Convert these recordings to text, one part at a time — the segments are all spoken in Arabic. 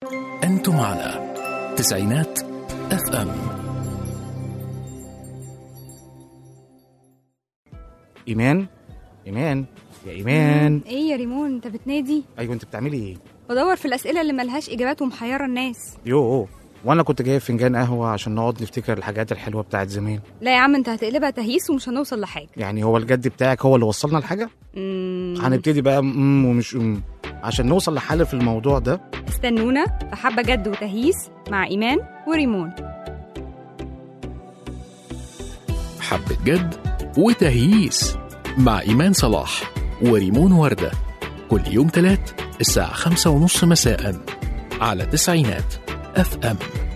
أنتم على تسعينات FM. إيمان يا إيمان. ايه يا ريمون، انت بتنادي؟ أيوة، أنت بتعملي إيه؟ بدور في الأسئلة اللي ملهاش إجابات ومحيرة الناس. وأنا كنت جايب فنجان قهوة عشان نقعد نفتكر الحاجات الحلوة بتاعت زمان. لا يا عم، انت هتقلبها تهييس ومش هنوصل لحاجة. يعني هو الجد بتاعك هو اللي وصلنا لحاجة؟ هنبتدي بقى ومش عشان نوصل لحل في الموضوع ده. استنونا في حبة جد وتهييس مع إيمان وريمون. حبة جد وتهييس مع إيمان صلاح وريمون وردة، كل يوم 3 الساعة 5:30 مساء على تسعينات FM.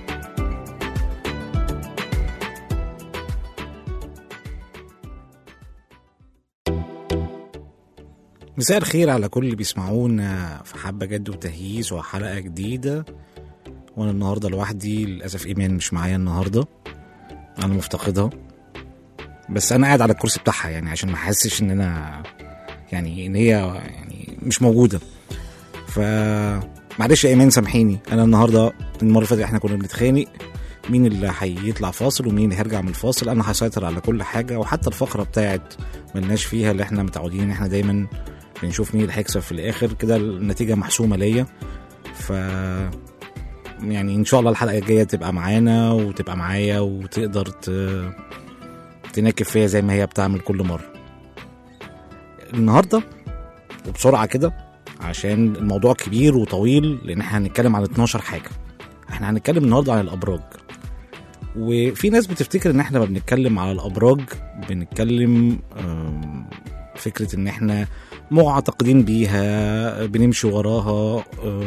مساء الخير على كل اللي بيسمعونا في حبة جد وتهييس وحلقة جديدة. وانا النهاردة لوحدي للأسف، إيمان مش معايا النهاردة، انا مفتقدها، بس انا قاعد على الكرسي بتاعها يعني عشان ما احسش ان انا يعني ان هي يعني مش موجودة. فمعلش يا إيمان سامحيني، انا النهاردة المرة اللي فاتت احنا كنا بنتخانق مين اللي هيطلع فاصل ومين اللي هيرجع من الفاصل. انا هسيطر على كل حاجة، وحتى الفقرة بتاعت ملناش فيها اللي احنا متعودين ان احنا دايما بنشوف مين اللي هيكسب في الاخر، كده النتيجة محسومة ليا. يعني ان شاء الله الحلقة الجاية تبقى معانا وتبقى معايا وتقدر تناكب فيها زي ما هي بتعمل كل مرة. النهاردة وبسرعة كده عشان الموضوع كبير وطويل، لان احنا هنتكلم عن 12 حاجة. احنا هنتكلم النهاردة عن الابراج، وفي ناس بتفتكر ان احنا ما بنتكلم على الابراج، بنتكلم فكرة ان احنا معتقدين بيها بنمشي وراها.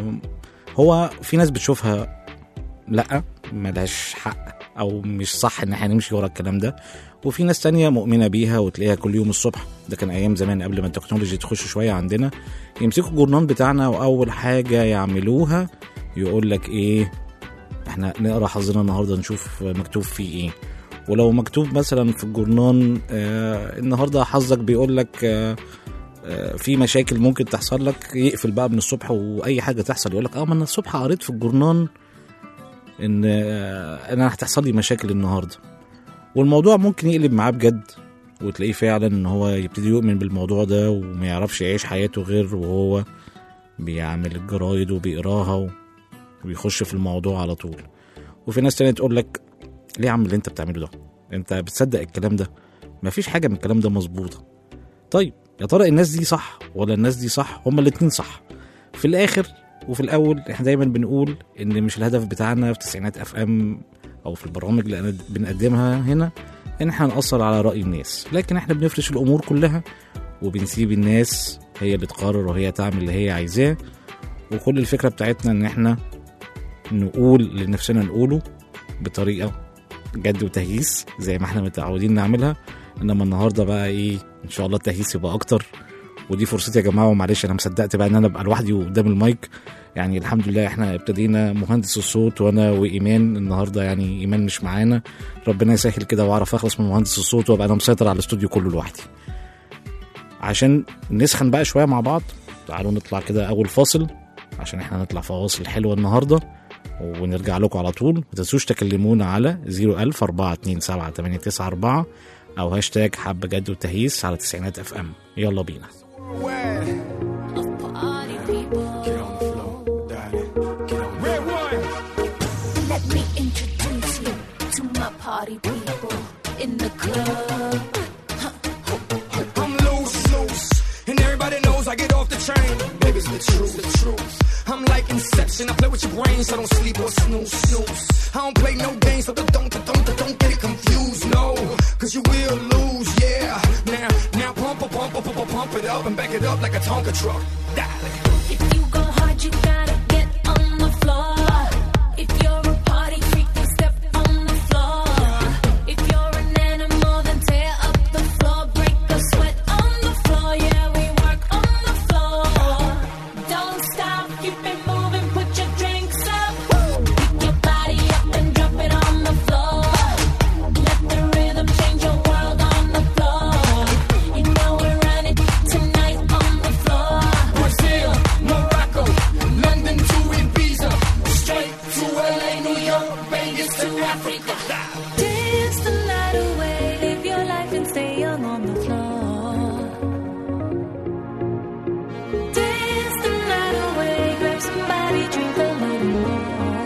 هو في ناس بتشوفها لا ملهاش حق او مش صح ان احنا نمشي ورا الكلام ده، وفي ناس تانية مؤمنة بيها وتلاقيها كل يوم الصبح. ده كان ايام زمان قبل ما التكنولوجيا تخش شوية عندنا، يمسكوا الجورنال بتاعنا واول حاجة يعملوها يقول لك ايه، احنا نقرا حظنا النهارده نشوف مكتوب فيه ايه. ولو مكتوب مثلا في الجورنال النهارده حظك بيقول لك في مشاكل ممكن تحصل لك، يقفل بقى من الصبح واي حاجه تحصل يقول لك ما انا الصبح قريت في الجورنال ان انا هتحصل لي مشاكل النهارده. والموضوع ممكن يقلب معاه بجد، وتلاقيه فعلا ان هو يبتدي يؤمن بالموضوع ده وما يعرفش يعيش حياته غير وهو بيعمل الجرايد وبيقراها وبيخش في الموضوع على طول. وفي ناس تانية تقول لك ليه يا عم اللي انت بتعمله ده، انت بتصدق الكلام ده، مفيش حاجة من الكلام ده مظبوطة. طيب يا ترى الناس دي صح ولا الناس دي صح؟ هما الاتنين صح. في الاخر وفي الاول احنا دايما بنقول ان مش الهدف بتاعنا في تسعينات FM او في البرامج اللي بنقدمها هنا ان احنا نأثر على رأي الناس، لكن احنا بنفرش الامور كلها وبنسيب الناس هي اللي تقرر وهي تعمل اللي هي عايزاه. وكل الفكرة بتاعتنا ان احنا نقول اللي نفسنا نقوله بطريقة جد وتهييس زي ما احنا متعودين نعملها. انما النهاردة بقى ايه، ان شاء الله التهييس يبقى اكتر، ودي فرصتي يا جماعة. ومعلش انا مصدقت بقى ان انا ابقى لوحدي قدام المايك. يعني الحمد لله احنا ابتدينا مهندس الصوت وانا وايمان النهاردة، يعني ايمان مش معانا، ربنا يسهل كده واعرف اخلص من مهندس الصوت وابقى انا مسيطر على الاستوديو كله لوحدي. عشان نسخن بقى شوية مع بعض تعالوا نطلع كده اول فاصل، عشان احنا نطلع فواصل حلوة النهاردة ونرجع لكم على طول. متنسوش تكلمونا على 010427894 او هاشتاج حبة جد وتهييس على تسعينات FM. يلا بينا. I get off the train, baby's the truth. I'm like Inception, I play with your brain, so don't sleep or snooze. I don't play no games, so don't get it confused, no, cause you will lose, yeah. Now pump it up and back it up like a Tonka truck. If you go hard, you gotta get on the floor. If you're a party freak, then step on the floor. If you're an animal, then tear up the floor, break a sweat on the floor, yeah, we work on the floor. Don't stop, keep it moving, put your drinks up. Pick your body up and drop it on the floor. Let the rhythm change your world on the floor. You know we're running tonight on the floor. Brazil, Morocco, London. Dance the night away, live your life and stay young on the floor. Dance the night away, grab somebody, drink a little more.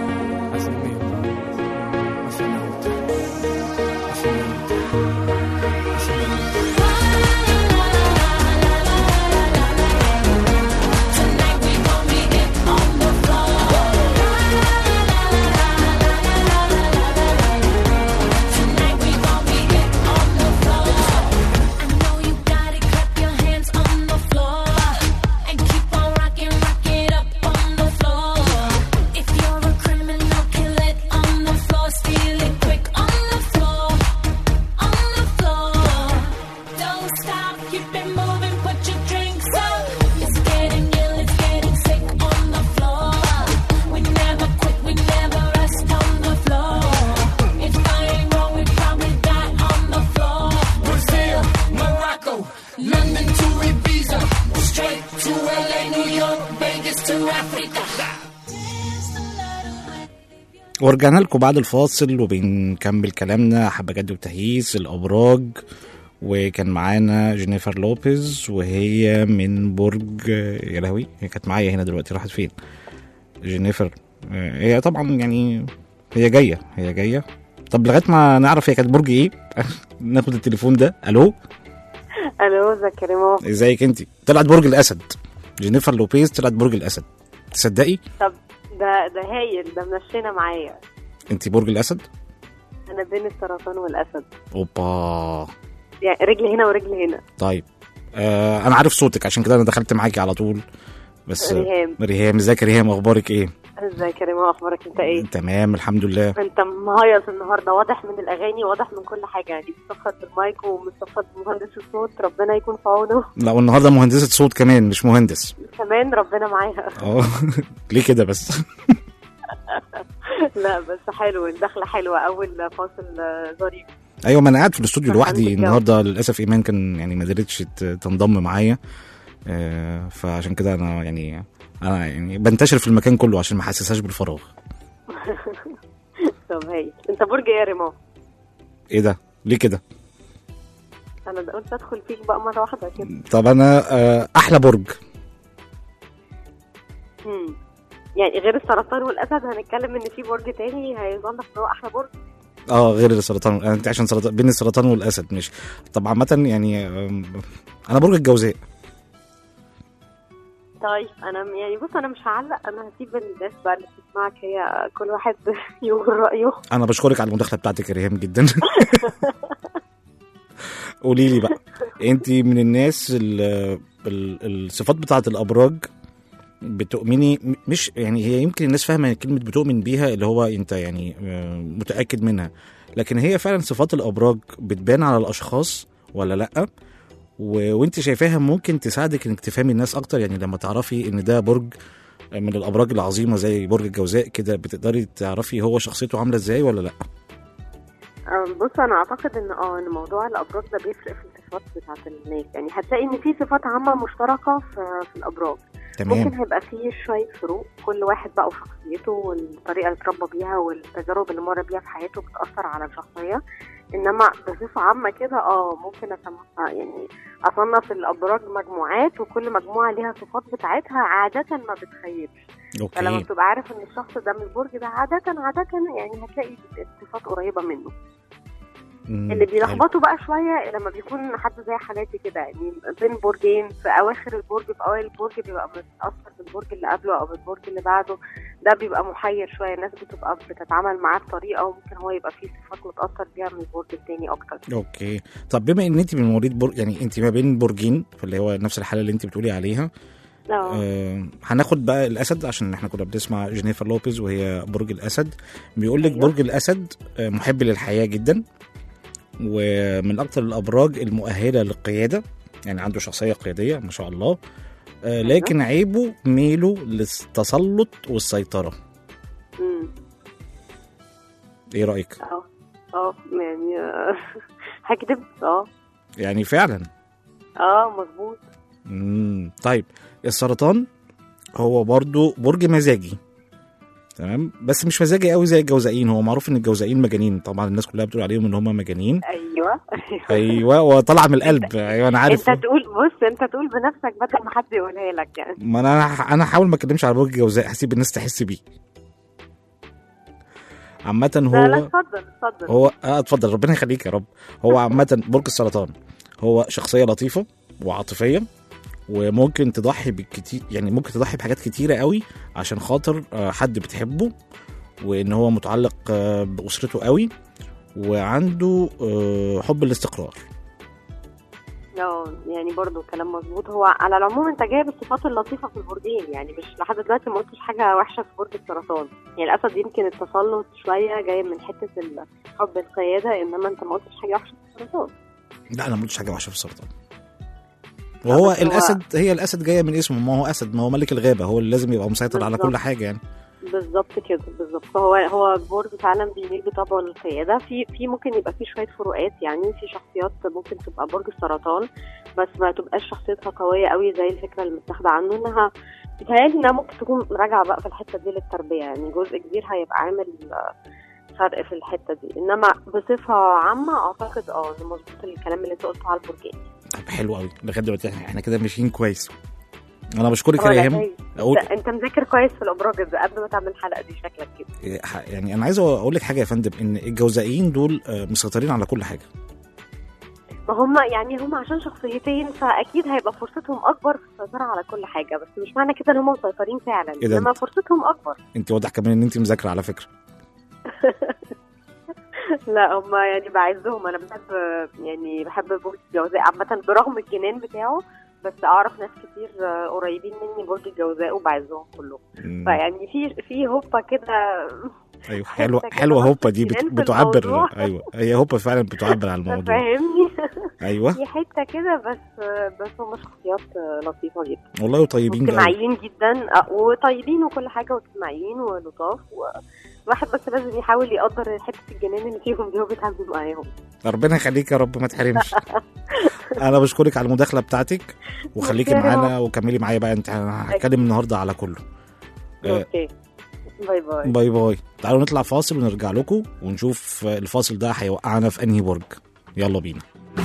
ورجعنا لكم بعد الفاصل وبنكمل كلامنا حبة جد وتهييس الأبراج. وكان معانا جينيفر لوبيز وهي من برج يا لهوي، هي كانت معايا هنا دلوقتي، راحت فين جينيفر؟ هي طبعا يعني هي جاية. طب لغاية ما نعرف هي كانت برج ايه ناخد التليفون ده. الو ازيك يا ريمو؟ ازيك انتي؟ طلعت برج الأسد، جينيفر لوبيز طلعت برج الأسد، تصدقي؟ طب ده هايل، ده منشينا معايا. انتي برج الأسد؟ انا بين السرطان والاسد. اوبا، يعني رجل هنا ورجل هنا. طيب انا عارف صوتك عشان كده انا دخلت معاكي على طول. بس ريهام ازيك يا ريهام، اخبارك ايه؟ ازيك يا ريمو؟ اخبارك انت ايه؟ تمام الحمد لله. انت مهيص النهارده، واضح من الاغاني، واضح من كل حاجه، يعني مستفاد بالمايك ومستفاد بمهندس الصوت، ربنا يكون في عونه. لا والنهارده مهندسة صوت كمان مش مهندس كمان، ربنا معاها. ليه كده بس؟ لا بس حلو، الدخله حلوه، اول فاصل ظريف. ايوه، ما انا قاعد في الاستوديو لوحدي النهارده للاسف. ايمان كان يعني ما قدرتش تنضم معايا، فعشان كده انا يعني بنتشر في المكان كله عشان ما احسسهاش بالفراغ. طب هاي، انت برج ايه يا ريمو؟ ايه ده؟ ليه كده؟ انا قلت ادخل فيك بقى مره واحده كده. طب انا احلى برج. يعني غير السرطان والاسد هنتكلم ان في برج تاني هيظنف ان هو احلى برج. غير السرطان، انت عشان سرطان، بين السرطان والاسد مش. طب عامه يعني انا برج الجوزاء. طيب انا يعني بص، انا مش هعلق، انا هسيب الناس بقى اللي بتسمعك هي كل واحد يقول رايه. انا بشكرك على المداخله بتاعتك يا ريهام جدا. قولي لي بقى، انت من الناس الصفات بتاعه الابراج بتؤمني، مش يعني هي يمكن الناس فاهمه كلمه بتؤمن بيها اللي هو انت يعني متاكد منها، لكن هي فعلا صفات الابراج بتبان على الاشخاص ولا لا؟ وانت شايفاها ممكن تساعدك انك تفهمي الناس اكتر؟ يعني لما تعرفي ان ده برج من الابراج العظيمه زي برج الجوزاء كده، بتقدري تعرفي هو شخصيته عامله ازاي ولا لا؟ بص، انا اعتقد ان موضوع الابراج ده بيفرق في الصفات بتاعه الناس. يعني هتلاقي ان في صفات عامه مشتركه في الابراج. تمام. ممكن هيبقى فيه شويه فروق، كل واحد بقى وشخصيته والطريقه اللي اتربى بيها والتجارب اللي مر بيها في حياته بتاثر على الشخصيه. انما بصفه عامه كده ممكن يعني اصنف الابراج مجموعات، وكل مجموعه ليها صفات بتاعتها عاده ما بتخيبش. اوكي. فلما بتبقى عارف ان الشخص ده من البرج ده عاده يعني هتلاقي صفات قريبه منه. اللي بيلخبطوا بقى شويه لما بيكون حد زي حالاتي كده، يعني بين برجين، في اواخر البرج في اوائل البرج بيبقى متاثر بالبرج اللي قبله او بالبرج اللي بعده، ده بيبقى محير شويه. الناس بتبقى بتتعامل معاه بطريقه وممكن هو يبقى فيه صفات متاثر بيها من البرج التاني اكتر. اوكي. طب بما ان انت من مواليد برج، يعني انت ما بين برجين، فاللي هو نفس الحاله اللي انت بتقولي عليها، هناخد بقى الاسد عشان احنا كنا بنسمع جينيفر لوبيز وهي برج الاسد. بيقول لك برج الاسد محب للحياه جدا، ومن اكتر الابراج المؤهله للقياده، يعني عنده شخصيه قياديه ما شاء الله. لكن عيبه ميله للتسلط والسيطره. ايه رايك؟ يعني هكذب. يعني فعلا مظبوط. طيب السرطان هو برضو برج مزاجي، تمام، بس مش مزاجي قوي زي الجوزائين. هو معروف ان الجوزائين مجانين طبعا، الناس كلها بتقول عليهم ان هم مجانين. ايوه ايوه، وطلع من القلب. ايوه انا عارف. انت تقول بص، انت تقول بنفسك بدل ما حد يقولها لك يعني. ما انا هحاول ما اتكلمش على برج الجوزاء، هسيب الناس تحس بيه. عامة لا هو اتفضل. هو اتفضل، ربنا يخليك يا رب. هو عامة برج السرطان هو شخصية لطيفة وعاطفية، وممكن تضحي بالكتير، يعني ممكن تضحي بحاجات كتيرة قوي عشان خاطر حد بتحبه، وان هو متعلق بأسرته قوي، وعنده حب الاستقرار. يعني برضو كلام مظبوط. هو على العموم انت جايب الصفات اللطيفة في البرجين، يعني مش لحد دلوقتي ما قلتش حاجة وحشة في برج السرطان. يعني الأسد يمكن التسلط شوية جاي من حتة حب القيادة، إنما انت ما قلتش حاجة وحشة في السرطان. لا انا ما قلتش حاجة وحشة في السرطان. وهو الأسد، هي الأسد جاية من اسمه، ما هو أسد، ما هو ملك الغابة، هو اللي لازم يبقى مسيطر بالزبط. على كل حاجة يعني. بالظبط كده، بالظبط. هو برج فعلا بيميل بطبعه للقياده. في ممكن يبقى في شويه فروقات، يعني في شخصيات ممكن تبقى برج السرطان بس ما تبقاش شخصيتها قويه قوي زي الفكره اللي متاخده عنه، انها بتهيألي انها ممكن تكون راجعه بقى في الحته دي للتربيه، يعني جزء كبير هيبقى عامل فرق في الحته دي. انما بصفه عامه اعتقد ان مظبوط الكلام اللي انت قلته على البرجين. طب حلو قوي، لغايه دلوقتي احنا كده ماشيين كويس. انا بشكرك يا ريهام. انت مذاكر كويس في الابراج قبل ما تعمل الحلقه دي شكلك كده. يعني انا عايز اقول لك حاجه يا فندم، ان الجوزائيين دول مسيطرين على كل حاجه. ما هم يعني هم عشان شخصيتين، فاكيد هيبقى فرصتهم اكبر في السيطره على كل حاجه، بس مش معنى كده ان هم مسيطرين فعلا، انما فرصتهم اكبر. انت واضح كمان ان انت مذاكره على فكره. لا هم يعني بعزهم، انا بحب برج الجوزاء عامه برغم الجنان بتاعه، بس اعرف ناس كتير قريبين مني برج الجوزاء وبعزهم كلهم. فيعني في هوبا كده. ايوه حلوه هوبا دي بتعبر. ايوه هي هوبا فعلا بتعبر عن الموضوع، فاهمني؟ ايوه في حته كده، بس هم شخصيات لطيفه جدا والله، وطيبين واجتماعيين جدا، وطيبين وكل حاجه، واجتماعيين ولطاف، الواحد بس لازم يحاول يقدر حته الجنان اللي فيهم دي وبيتعامل معاهم. ربنا يخليك يا رب، ما تحرمش. انا بشكرك على المداخله بتاعتك، وخليكي معانا وكملي معايا بقى. انت هتكلم النهارده على كله. اوكي، باي باي. باي باي. تعالوا نطلع فاصل ونرجع لكم ونشوف الفاصل ده هيوقعنا في انهي برج. يلا بينا.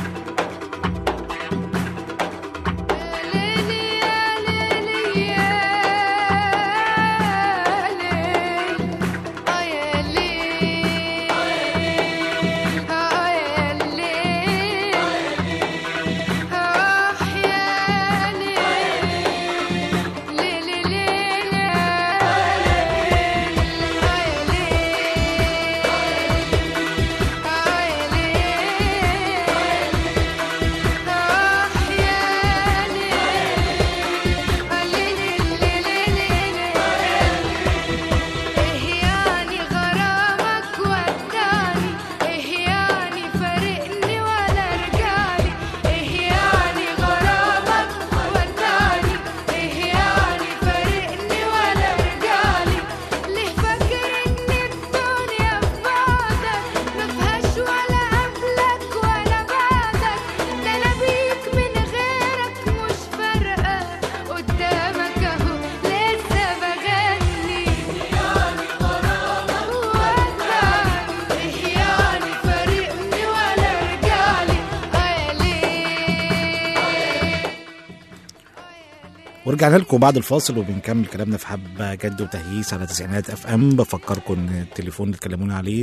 ورجعنا لكم بعد الفاصل وبنكمل كلامنا في حبة جد وتهييس على تسعينات اف ام. بفكركم ان التليفون اللي تكلمونا عليه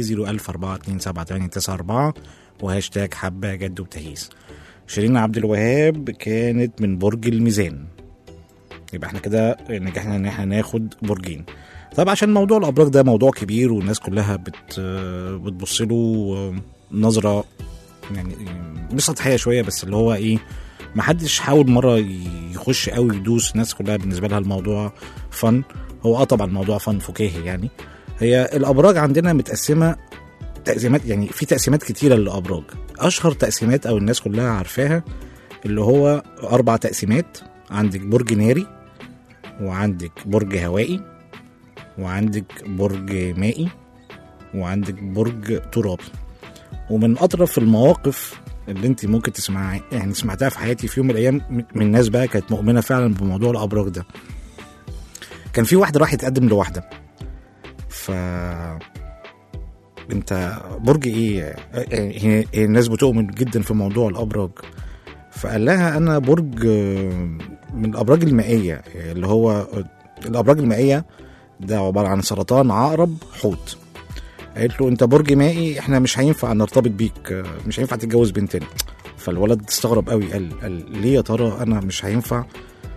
01042788994 وهاشتاج حبة جد وتهييس. شيرين عبد الوهاب كانت من برج الميزان، يبقى احنا كده نجحنا ان احنا ناخد برجين. طب عشان موضوع الابراج ده موضوع كبير والناس كلها بتبص له نظرة يعني مش سطحية شوية، بس اللي هو ايه، محدش حاول مرة يخش قوي يدوس. الناس كلها بالنسبة لها الموضوع فن. هو طبعا الموضوع فن فكاهي يعني. هي الأبراج عندنا متقسمة تقسيمات، يعني في تقسيمات كتيرة للأبراج. أشهر تقسيمات أو الناس كلها عارفاها اللي هو 4 تقسيمات. عندك برج ناري، وعندك برج هوائي، وعندك برج مائي، وعندك برج ترابي. ومن أطرف المواقف اللي انت ممكن تسمعها، يعني سمعتها في حياتي في يوم من الايام من ناس بقى كانت مؤمنه فعلا بموضوع الابراج ده. كان في واحده راح يتقدم لواحده، انت برج ايه؟ هي الناس بتؤمن جدا في موضوع الابراج، فقال لها انا برج من الابراج المائيه، اللي هو الابراج المائيه ده عباره عن سرطان، عقرب، حوت. قالت له انت برج مائي، احنا مش هينفع نرتبط بيك، مش هينفع تتجوز بنتنا. فالولد استغرب قوي، قال ليه يا ترى انا مش هينفع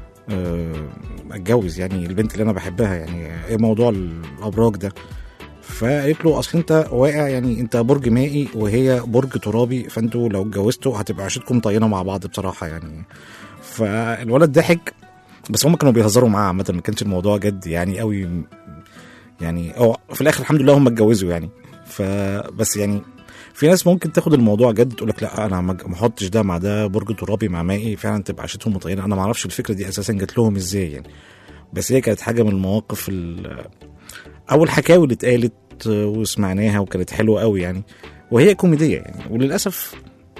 اتجوز يعني البنت اللي انا بحبها، يعني ايه موضوع الابراج ده؟ فقالت له اصل انت واقع، يعني انت برج مائي وهي برج ترابي، فانتوا لو اتجوزتوا هتبقى عيشتكم طينه مع بعض بصراحه يعني. فالولد ضحك، بس هم كانوا بيهزروا معاه عامه، ما كانش الموضوع جد يعني قوي يعني. في الاخر الحمد لله هم اتجوزوا يعني. فبس يعني في ناس ممكن تاخد الموضوع جد، تقول لك لا انا ما احطش ده مع ده، برج ترابي مع مائي فعلا تبقى عيشتهم مطينه. انا ما اعرفش الفكره دي اساسا جات لهم ازاي يعني، بس هي كانت حاجه من المواقف او الحكاوي اللي اتقالت وسمعناها وكانت حلوه قوي يعني، وهي كوميديه يعني. وللاسف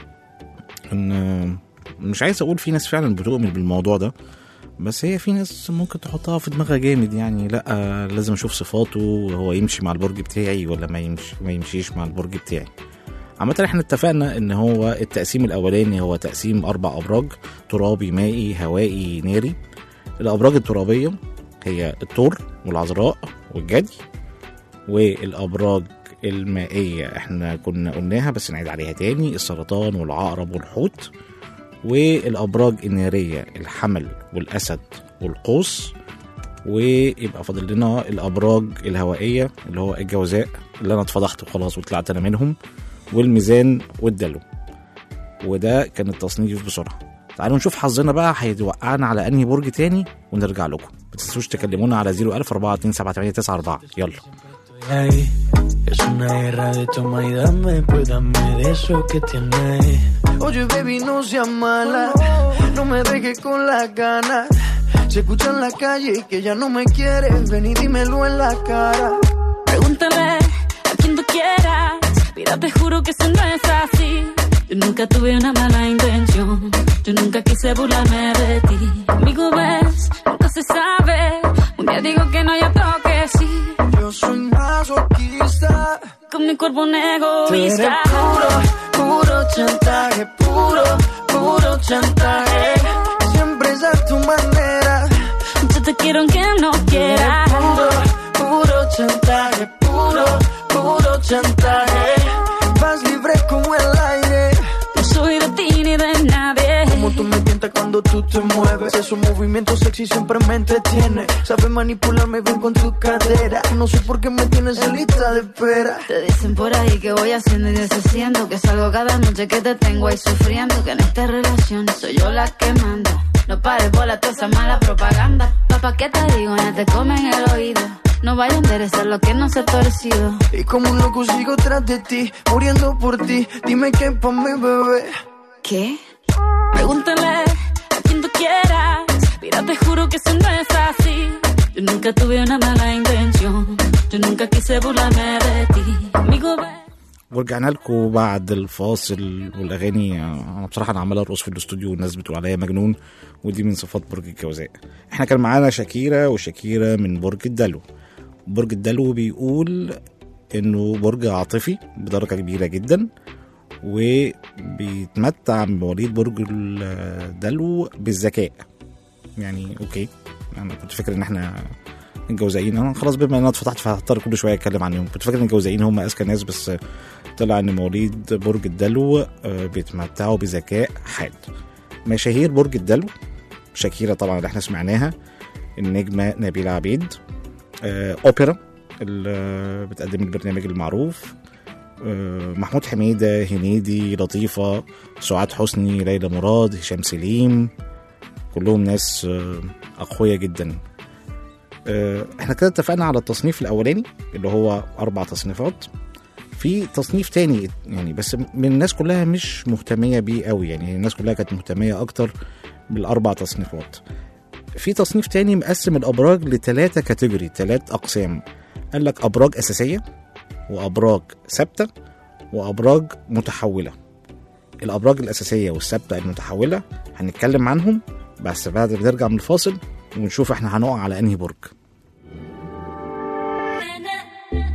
ان مش عايز اقول في ناس فعلا بتؤمن بالموضوع ده، بس هي في ناس ممكن تحطها في دماغها جامد يعني، لا لازم اشوف صفاته، هو يمشي مع البرج بتاعي ولا ما يمشيش مع البرج بتاعي. عامة احنا اتفقنا ان هو التقسيم الاولاني هو تقسيم 4 ابراج: ترابي، مائي، هوائي، ناري. الابراج الترابية هي الثور والعذراء والجدي، والابراج المائية احنا كنا قلناها بس نعيد عليها تاني: السرطان والعقرب والحوت. والابراج النارية الحمل والاسد والقوس. ويبقى فاضل لنا الابراج الهوائية اللي هو الجوزاء اللي انا اتفضحت وخلاص وطلعت انا منهم، والميزان والدلو. وده كان التصنيف بسرعة. تعالوا نشوف حظنا بقى هيوقعنا على انهي برج تاني ونرجع لكم. ما تنسوش تكلمونا على 010427894. يلا. Es una guerra de toma y dame, pues dame de eso que tienes. Oye, baby, no seas mala, no me dejes con las ganas. Se escucha en la calle que ya no me quieres, ven y dímelo en la cara. Pregúntale a quien tú quieras, mira, te juro que eso no es así. Yo nunca tuve una mala intención, yo nunca quise burlarme de ti. Amigo, ves, nunca se sabe, un día digo que no hay otro que sí. Yo soy masoquista, con mi cuerpo un egoísta. tú eres puro, puro chantaje, puro, puro chantaje. Siempre es a tu manera, Yo te quiero aunque no quieras. puro, puro chantaje, puro, puro chantaje. Vas libre como el aire, No soy de ti ni de nadie. como tú me tientas cuando tú te mueves. Esos movimientos sexy siempre me entretiene. Sabes manipularme bien con tu cadera. No sé por qué me tienes en lista de espera. Te dicen por ahí que voy haciendo y deshaciendo, que salgo cada noche que te tengo ahí sufriendo, que en esta relación soy yo la que manda. No pares bola toda esa mala propaganda. Papá, ¿qué te digo? Ya te comen el oído. No vaya a enderezar lo que no se ha torcido. Y como un loco sigo tras de ti, muriendo por ti. Dime qué pa' mi bebé. ¿Qué? Pregúntale a quien tú quieras, mira, te juro que eso no es así. Yo nunca tuve una mala intención, yo nunca quise burlarme de ti. Amigo, ve. ورجعنا لكم بعد الفاصل والاغاني. انا بصراحه انا عمال ارقص في الاستوديو والناس بتقول عليا مجنون، ودي من صفات برج الجوزاء. احنا كان معانا شاكيرا، وشاكيرا من برج الدلو. برج الدلو بيقول انه برج عاطفي بدرجه كبيره جدا، وبيتمتع مواليد برج الدلو بالذكاء. يعني اوكي، انا كنت فاكر ان احنا الجوزائيين، انا خلاص بما ان انا اتفتحت فهضطر كل شويه اتكلم عنهم. كنت فاكر ان الجوزائيين هم اذكى ناس، بس طلع ان مواليد برج الدلو بيتمتعوا بذكاء حاد. مشاهير برج الدلو: شاكيرا طبعا اللي احنا سمعناها، النجمه نبيلة عبيد، اوبرا اللي بتقدم البرنامج المعروف، محمود حميدة، هنيدي، لطيفة، سعاد حسني، ليلى مراد، هشام سليم. كلهم ناس أقوياء جدا. احنا كده اتفقنا على التصنيف الأولاني اللي هو 4 تصنيفات. في تصنيف تاني يعني بس من الناس كلها مش مهتمية بيه قوي، يعني الناس كلها كانت مهتمية أكتر بال4 تصنيفات. في تصنيف تاني مقسم الأبراج ل3 كاتيجوري، 3 أقسام. قال لك أبراج أساسية، وأبراج ثابتة، وأبراج متحولة. الأبراج الأساسية والثابتة المتحولة هنتكلم عنهم بس بعد ما نرجع من الفاصل ونشوف احنا هنقع على أنهي برج.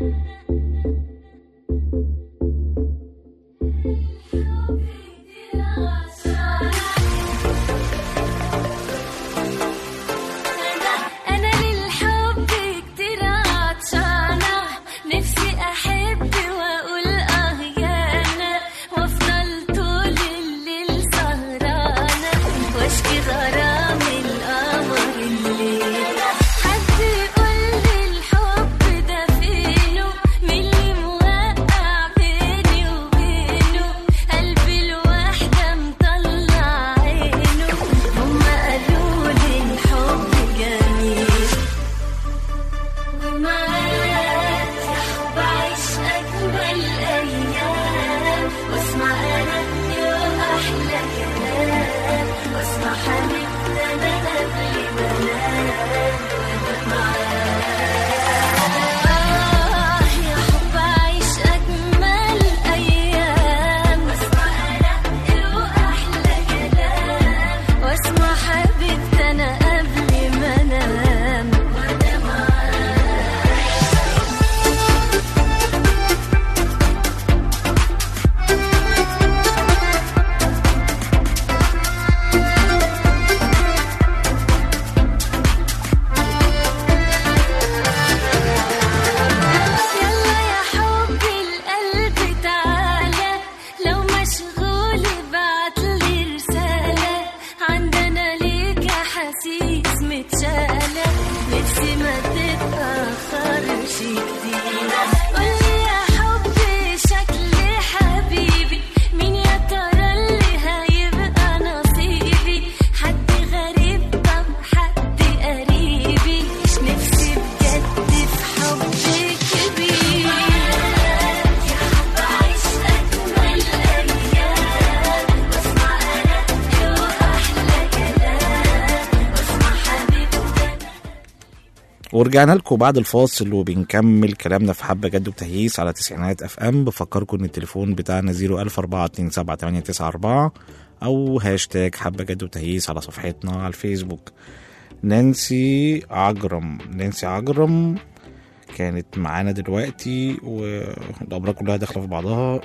ورجعنا لكم بعد الفاصل وبنكمل كلامنا في حبة جد وتهييس على تسعينات اف ام. بفكركم ان التليفون بتاعنا 014278894 او هاشتاج حبة جد وتهييس على صفحتنا على الفيسبوك. نانسي عجرم كانت معانا دلوقتي والأبراج كلها داخلة في بعضها.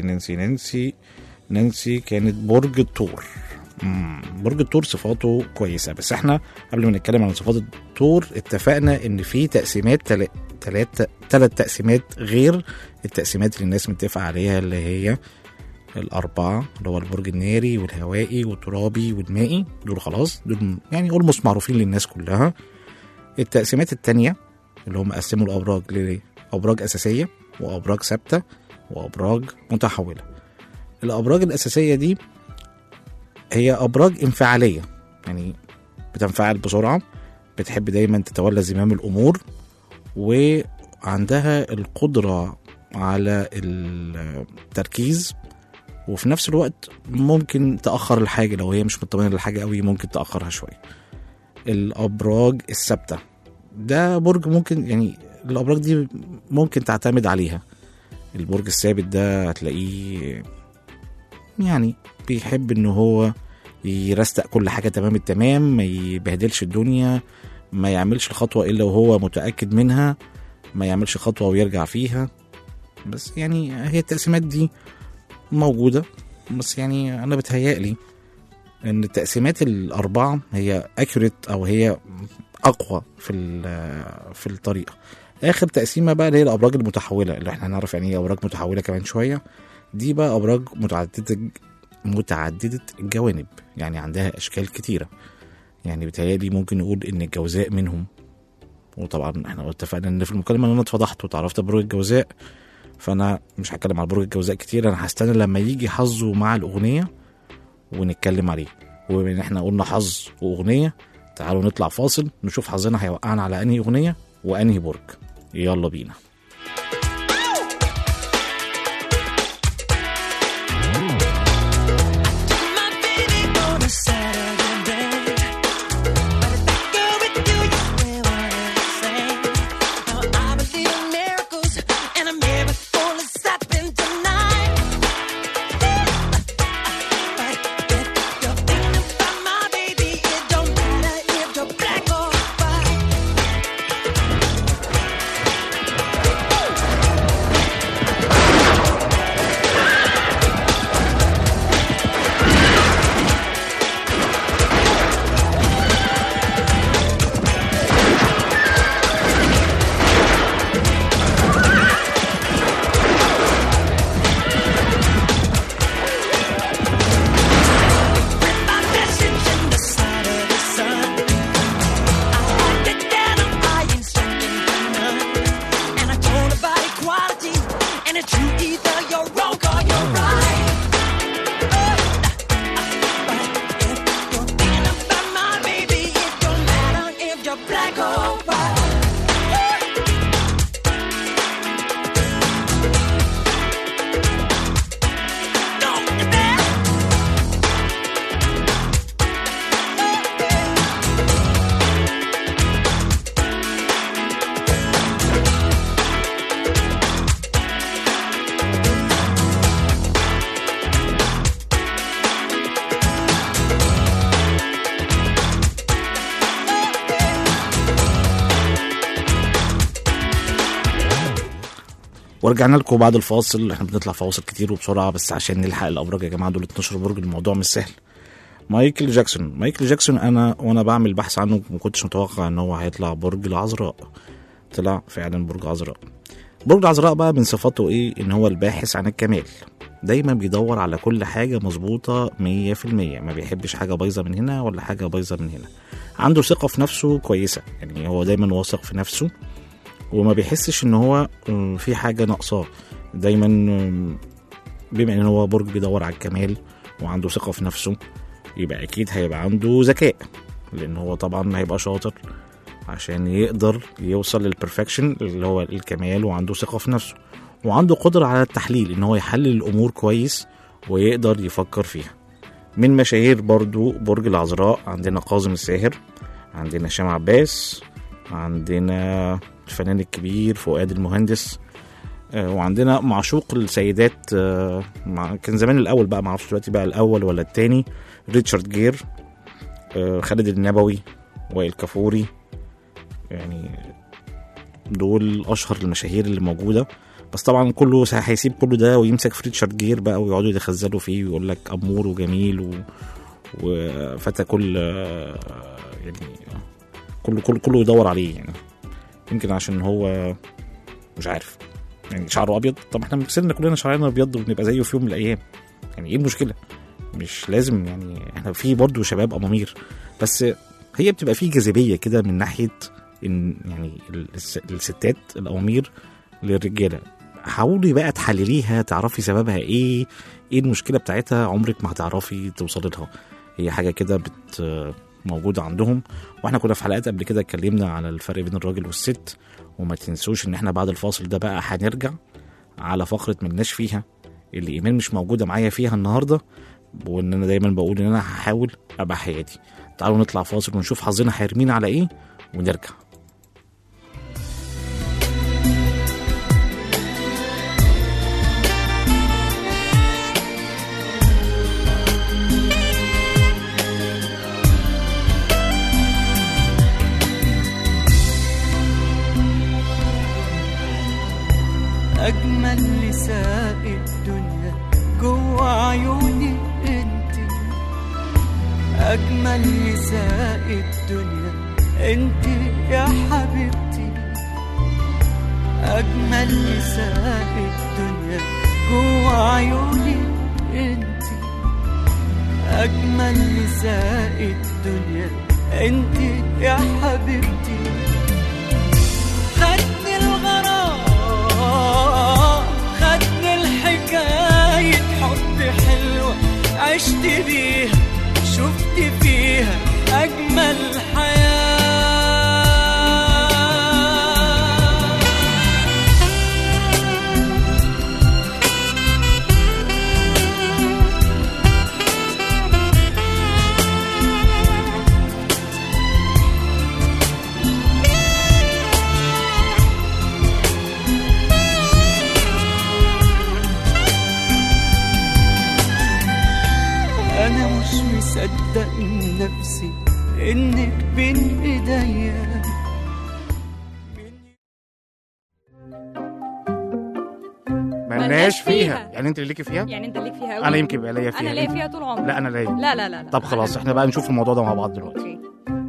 نانسي كانت برج الثور. برج الثور صفاته كويسة، بس احنا قبل ما نتكلم عن صفات الثور اتفقنا ان في تقسيمات ثلاث تقسيمات غير التقسيمات اللي الناس متفق عليها، اللي هي الأربعة، اللي هو البرج الناري والهوائي والترابي والمائي. دول خلاص، دول يعني almost معروفين للناس كلها. التقسيمات التانية اللي هم قسموا الأبراج لأبراج أساسية وأبراج ثابتة وأبراج متحولة. الأبراج الأساسية دي هي أبراج انفعالية، يعني بتنفعل بسرعة، بتحب دايما تتولى زمام الأمور، وعندها القدرة على التركيز، وفي نفس الوقت ممكن تأخر الحاجة لو هي مش مطمئنة للحاجة قوي، ممكن تأخرها شوية. الأبراج الثابتة ده برج ممكن يعني الأبراج دي ممكن تعتمد عليها. البرج الثابت ده هتلاقيه يعني بيحب إنه هو يرستق كل حاجة تمام التمام، ما يبهدلش الدنيا، ما يعملش الخطوة إلا وهو متأكد منها، ما يعملش خطوة ويرجع فيها. بس يعني هي التقسيمات دي موجودة، بس يعني أنا بتهيألي إن التقسيمات الأربعة هي accurate أو هي أقوى في الطريقة. آخر تقسيمة بقى اللي هي الأبراج المتحولة، اللي احنا هنعرف يعني ايه أبراج متحولة كمان شوية. دي بقى أبراج متعددة الجوانب، يعني عندها أشكال كتيرة. يعني بتهيألي ممكن نقول إن الجوزاء منهم، وطبعا احنا اتفقنا إن في المكالمة إن أنا اتفضحت وتعرفت بروج الجوزاء، فأنا مش هتكلم على بروج الجوزاء كتير. أنا هستنى لما يجي حظه مع الأغنية ونتكلم عليه. وبما إن احنا قلنا حظ وأغنية، تعالوا نطلع فاصل نشوف حظنا هيوقعنا على أنهي أغنية وأنهي برج. يلا بينا. ورجعنا لكم بعد الفاصل. احنا بنطلع فواصل كتير وبسرعه بس عشان نلحق الابراج يا جماعه. دول 12 برج، الموضوع مش سهل. مايكل جاكسون انا بعمل بحث عنه ما كنتش متوقع ان هو هيطلع برج العذراء. طلع فعلا برج عذراء. برج العذراء بقى من صفاته ايه؟ ان هو الباحث عن الكمال، دايما بيدور على كل حاجه مظبوطه 100%، ما بيحبش حاجه بايظه من هنا ولا حاجه بايظه من هنا. عنده ثقه في نفسه كويسه، يعني هو دايما واثق في نفسه وما بيحسش ان هو في حاجه ناقصاه. دايما بما ان هو برج بيدور على الكمال وعنده ثقه في نفسه، يبقى اكيد هيبقى عنده ذكاء، لان هو طبعا هيبقى شاطر عشان يقدر يوصل للبرفكشن اللي هو الكمال، وعنده ثقه في نفسه وعنده قدره على التحليل، ان هو يحلل الامور كويس ويقدر يفكر فيها. من مشاهير برضو برج العذراء عندنا كاظم الساهر، عندنا هشام عباس، عندنا الفنان الكبير فؤاد المهندس، وعندنا معشوق السيدات، كان زمان الأول بقى، معرفش دلوقتي بقى الأول ولا التاني، ريتشارد جير، خالد النبوي، وائل كفوري، يعني دول أشهر المشاهير اللي موجودة. بس طبعا كله هيسيب كله ده ويمسك في ريتشارد جير بقى ويقعدوا يتخزلوا فيه ويقول لك أمور وجميل وفتى كل يعني كله يدور عليه، يعني يمكن عشان هو مش عارف يعني شعره ابيض. طب احنا مثلنا كلنا شعرنا ابيض وبنبقى زيه في يوم من الايام، يعني ايه المشكله؟ مش لازم يعني، احنا في برضه شباب امامير، بس هي بتبقى فيه جاذبيه كده من ناحيه ان يعني الستات الامامير للرجاله. حاولي بقى تحلليها، تعرفي سببها ايه المشكله بتاعتها، عمرك ما هتعرفي توصلي لها. هي حاجه كده موجوده عندهم. واحنا كنا في حلقات قبل كده اتكلمنا على الفرق بين الراجل والست. وما تنسوش ان احنا بعد الفاصل ده بقى هنرجع على فقره ملناش فيها اللي ايمان مش موجوده معايا فيها النهارده، وان انا دايما بقول ان انا هحاول ابقى حياتي. تعالوا نطلع فاصل ونشوف حظنا هيرمينا على ايه ونرجع. أجمل نساء الدنيا جوا عيوني انتي، أجمل نساء الدنيا انتي يا حبيبتي، أجمل نساء الدنيا جوا عيوني انتي، أجمل نساء الدنيا انتي يا حبيبتي. خدني الغرام، خدني الحكاية حب حلوة عشت بيها، شفت فيها أجمل حياة. أنا مش مصدق نفسي إنك بين إيديا. ملناش فيها يعني انت اللي ليكي فيها؟ يعني انت ليك فيها قوي. انا يمكن بقى ليا فيها. انا ليا فيها طول عمري. لا انا ليا. لا لا لا, لا. طب خلاص احنا بقى نشوف الموضوع ده مع بعض دلوقتي. أوكي.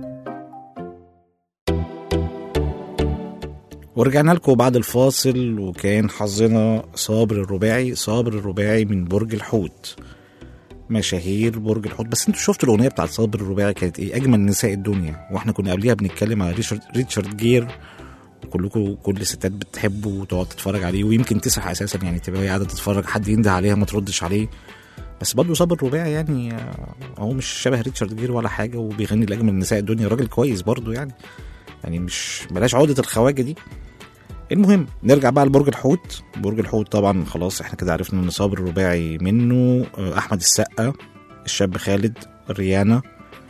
ورجعنا لكم بعد الفاصل، وكان حظنا صابر الرباعي من برج الحوت، مشاهير برج الحوت. بس انتوا شفتوا الاغنيه بتاعت صابر الرباعي كانت ايه؟ اجمل نساء الدنيا. واحنا كنا قبليها بنتكلم على ريتشارد جير، كلكم كل الستات بتحبه وتقعد تتفرج عليه، ويمكن تسرح اساسا يعني، تبقى قاعده تتفرج حد ينده عليها ما تردش عليه. بس برضه صابر الرباعي يعني هو مش شبه ريتشارد جير ولا حاجه، وبيغني لاجمل نساء الدنيا، راجل كويس برضه يعني مش بلاش عقده الخواجه دي. المهم نرجع بقى لبرج الحوت. برج الحوت طبعا خلاص احنا كده عرفنا ان صابر الرباعي منه. احمد السقا، الشاب خالد، ريانا،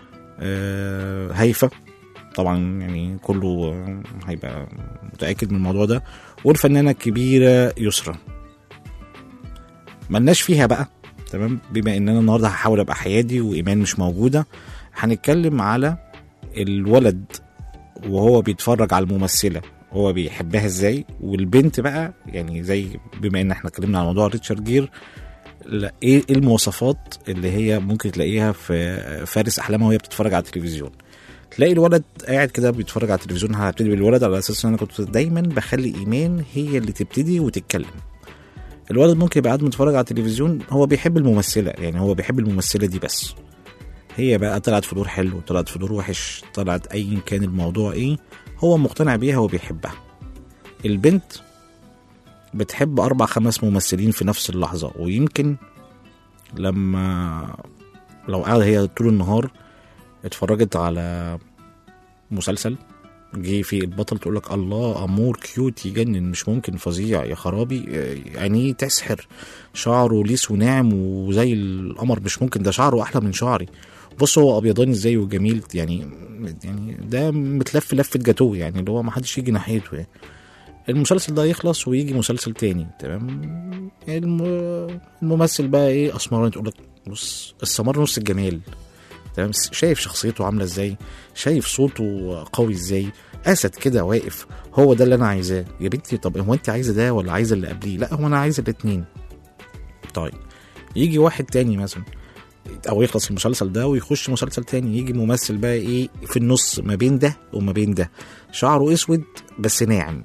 هيفا طبعا يعني كله هيبقى متأكد من الموضوع ده، والفنانة الكبيرة يسرا. ملناش فيها بقى تمام. بما ان انا النهارده هحاول ابقى حيادي وايمان مش موجودة، هنتكلم على الولد وهو بيتفرج على الممثلة هو بيحبها ازاي، والبنت بقى يعني زي بما ان احنا اتكلمنا على موضوع ريتشارد جير، ايه المواصفات اللي هي ممكن تلاقيها في فارس احلامها وهي بتتفرج على التلفزيون. تلاقي الولد قاعد كده بيتفرج على التلفزيون. هبتدي بالولد على اساس ان انا كنت دايما بخلي ايمان هي اللي تبتدي وتتكلم. الولد ممكن يبقى قاعد متفرج على التلفزيون، هو بيحب الممثله، يعني هو بيحب الممثله دي، بس هي بقى طلعت في دور حلو، طلعت في دور وحش، طلعت ايا كان الموضوع ايه، هو مقتنع بيها وبيحبها. البنت بتحب 4-5 ممثلين في نفس اللحظة، ويمكن لو قاعدة هي طول النهار اتفرجت على مسلسل جه في البطل تقول لك الله امور كيوت يجنن، مش ممكن، فظيع يا خرابي، يعني تسحر، شعره ليس وناعم وزي القمر، مش ممكن، ده شعره احلى من شعري، بص هو ابيضاني ازاي وجميل، يعني ده متلف لفه جاتوه، يعني اللي هو ما حدش يجي ناحيته يعني. المسلسل ده يخلص ويجي مسلسل تاني، تمام، الممثل بقى ايه اسمراني، تقول لك بص السمر نص الجمال، تمام، شايف شخصيته عامله ازاي، شايف صوته قوي ازاي، اسد كده واقف، هو ده اللي انا عايزاه يا بنتي. طب هو انت عايزه ده ولا عايزه اللي قبليه؟ لا هو انا عايزه الاتنين. طيب يجي واحد تاني مثلا، او يخلص المسلسل ده ويخش مسلسل تاني، يجي ممثل بقى ايه في النص ما بين ده وما بين ده، شعره اسود بس ناعم،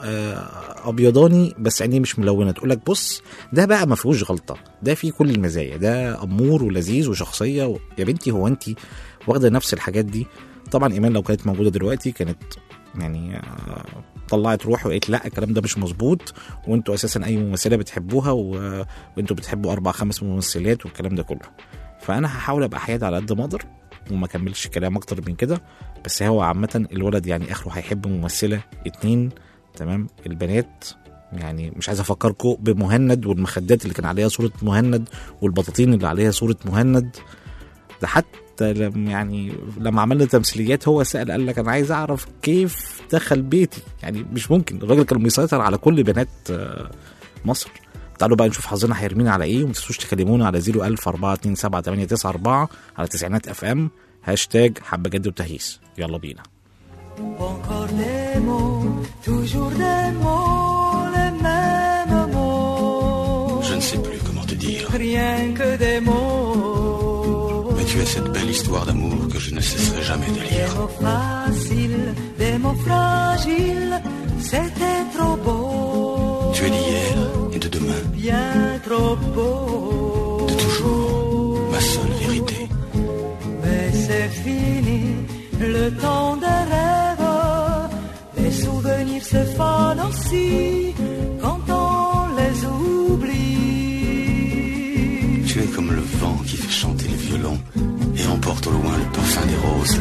ابيضاني بس عينيه مش ملونه، تقول لك بص ده بقى ما فيهوش غلطه، ده فيه كل المزايا، ده امور ولذيذ وشخصيه يا بنتي هو انت واخده نفس الحاجات دي؟ طبعا ايمان لو كانت موجوده دلوقتي كانت يعني طلعت روح وقالت لا الكلام ده مش مظبوط، وانتوا اساسا اي ممثله بتحبوها وانتوا بتحبوا 4-5 ممثلات والكلام ده كله. فانا هحاول ابقى حياد على قد ما اقدر وما كملش كلام اكتر من كده، بس هو عامه الولد يعني اخره هيحب ممثله 2، تمام. البنات يعني مش عايز افكركم بمهند والمخدات اللي كان عليها صوره مهند والبطاطين اللي عليها صوره مهند، ده حتى لما عملنا تمثيليات هو سأل قال لك انا عايز اعرف كيف دخل بيتي، يعني مش ممكن، الراجل كان بيسيطر على كل بنات مصر. تعالوا بقى نشوف حظنا هيرمينا على ايه، وما تنسوش تكلمونا على 01042278894 على تسعينات FM هاشتاج حب جد وتهيس. يلا بينا. Encore des mots, toujours des mots, les mêmes mots. Je ne sais plus comment te dire. Rien que des mots. Mais tu as cette belle histoire d'amour que je ne cesserai jamais de lire. Des mots faciles, des mots fragiles, c'était trop beau. Tu es d'hier et de demain. Bien trop beau. De toujours, ma seule vérité. Mais c'est fini, le temps des rêves. Les souvenirs se fanent aussi quand on les oublie. Tu es comme le vent qui fait chanter le violon et emporte au loin le parfum des roses.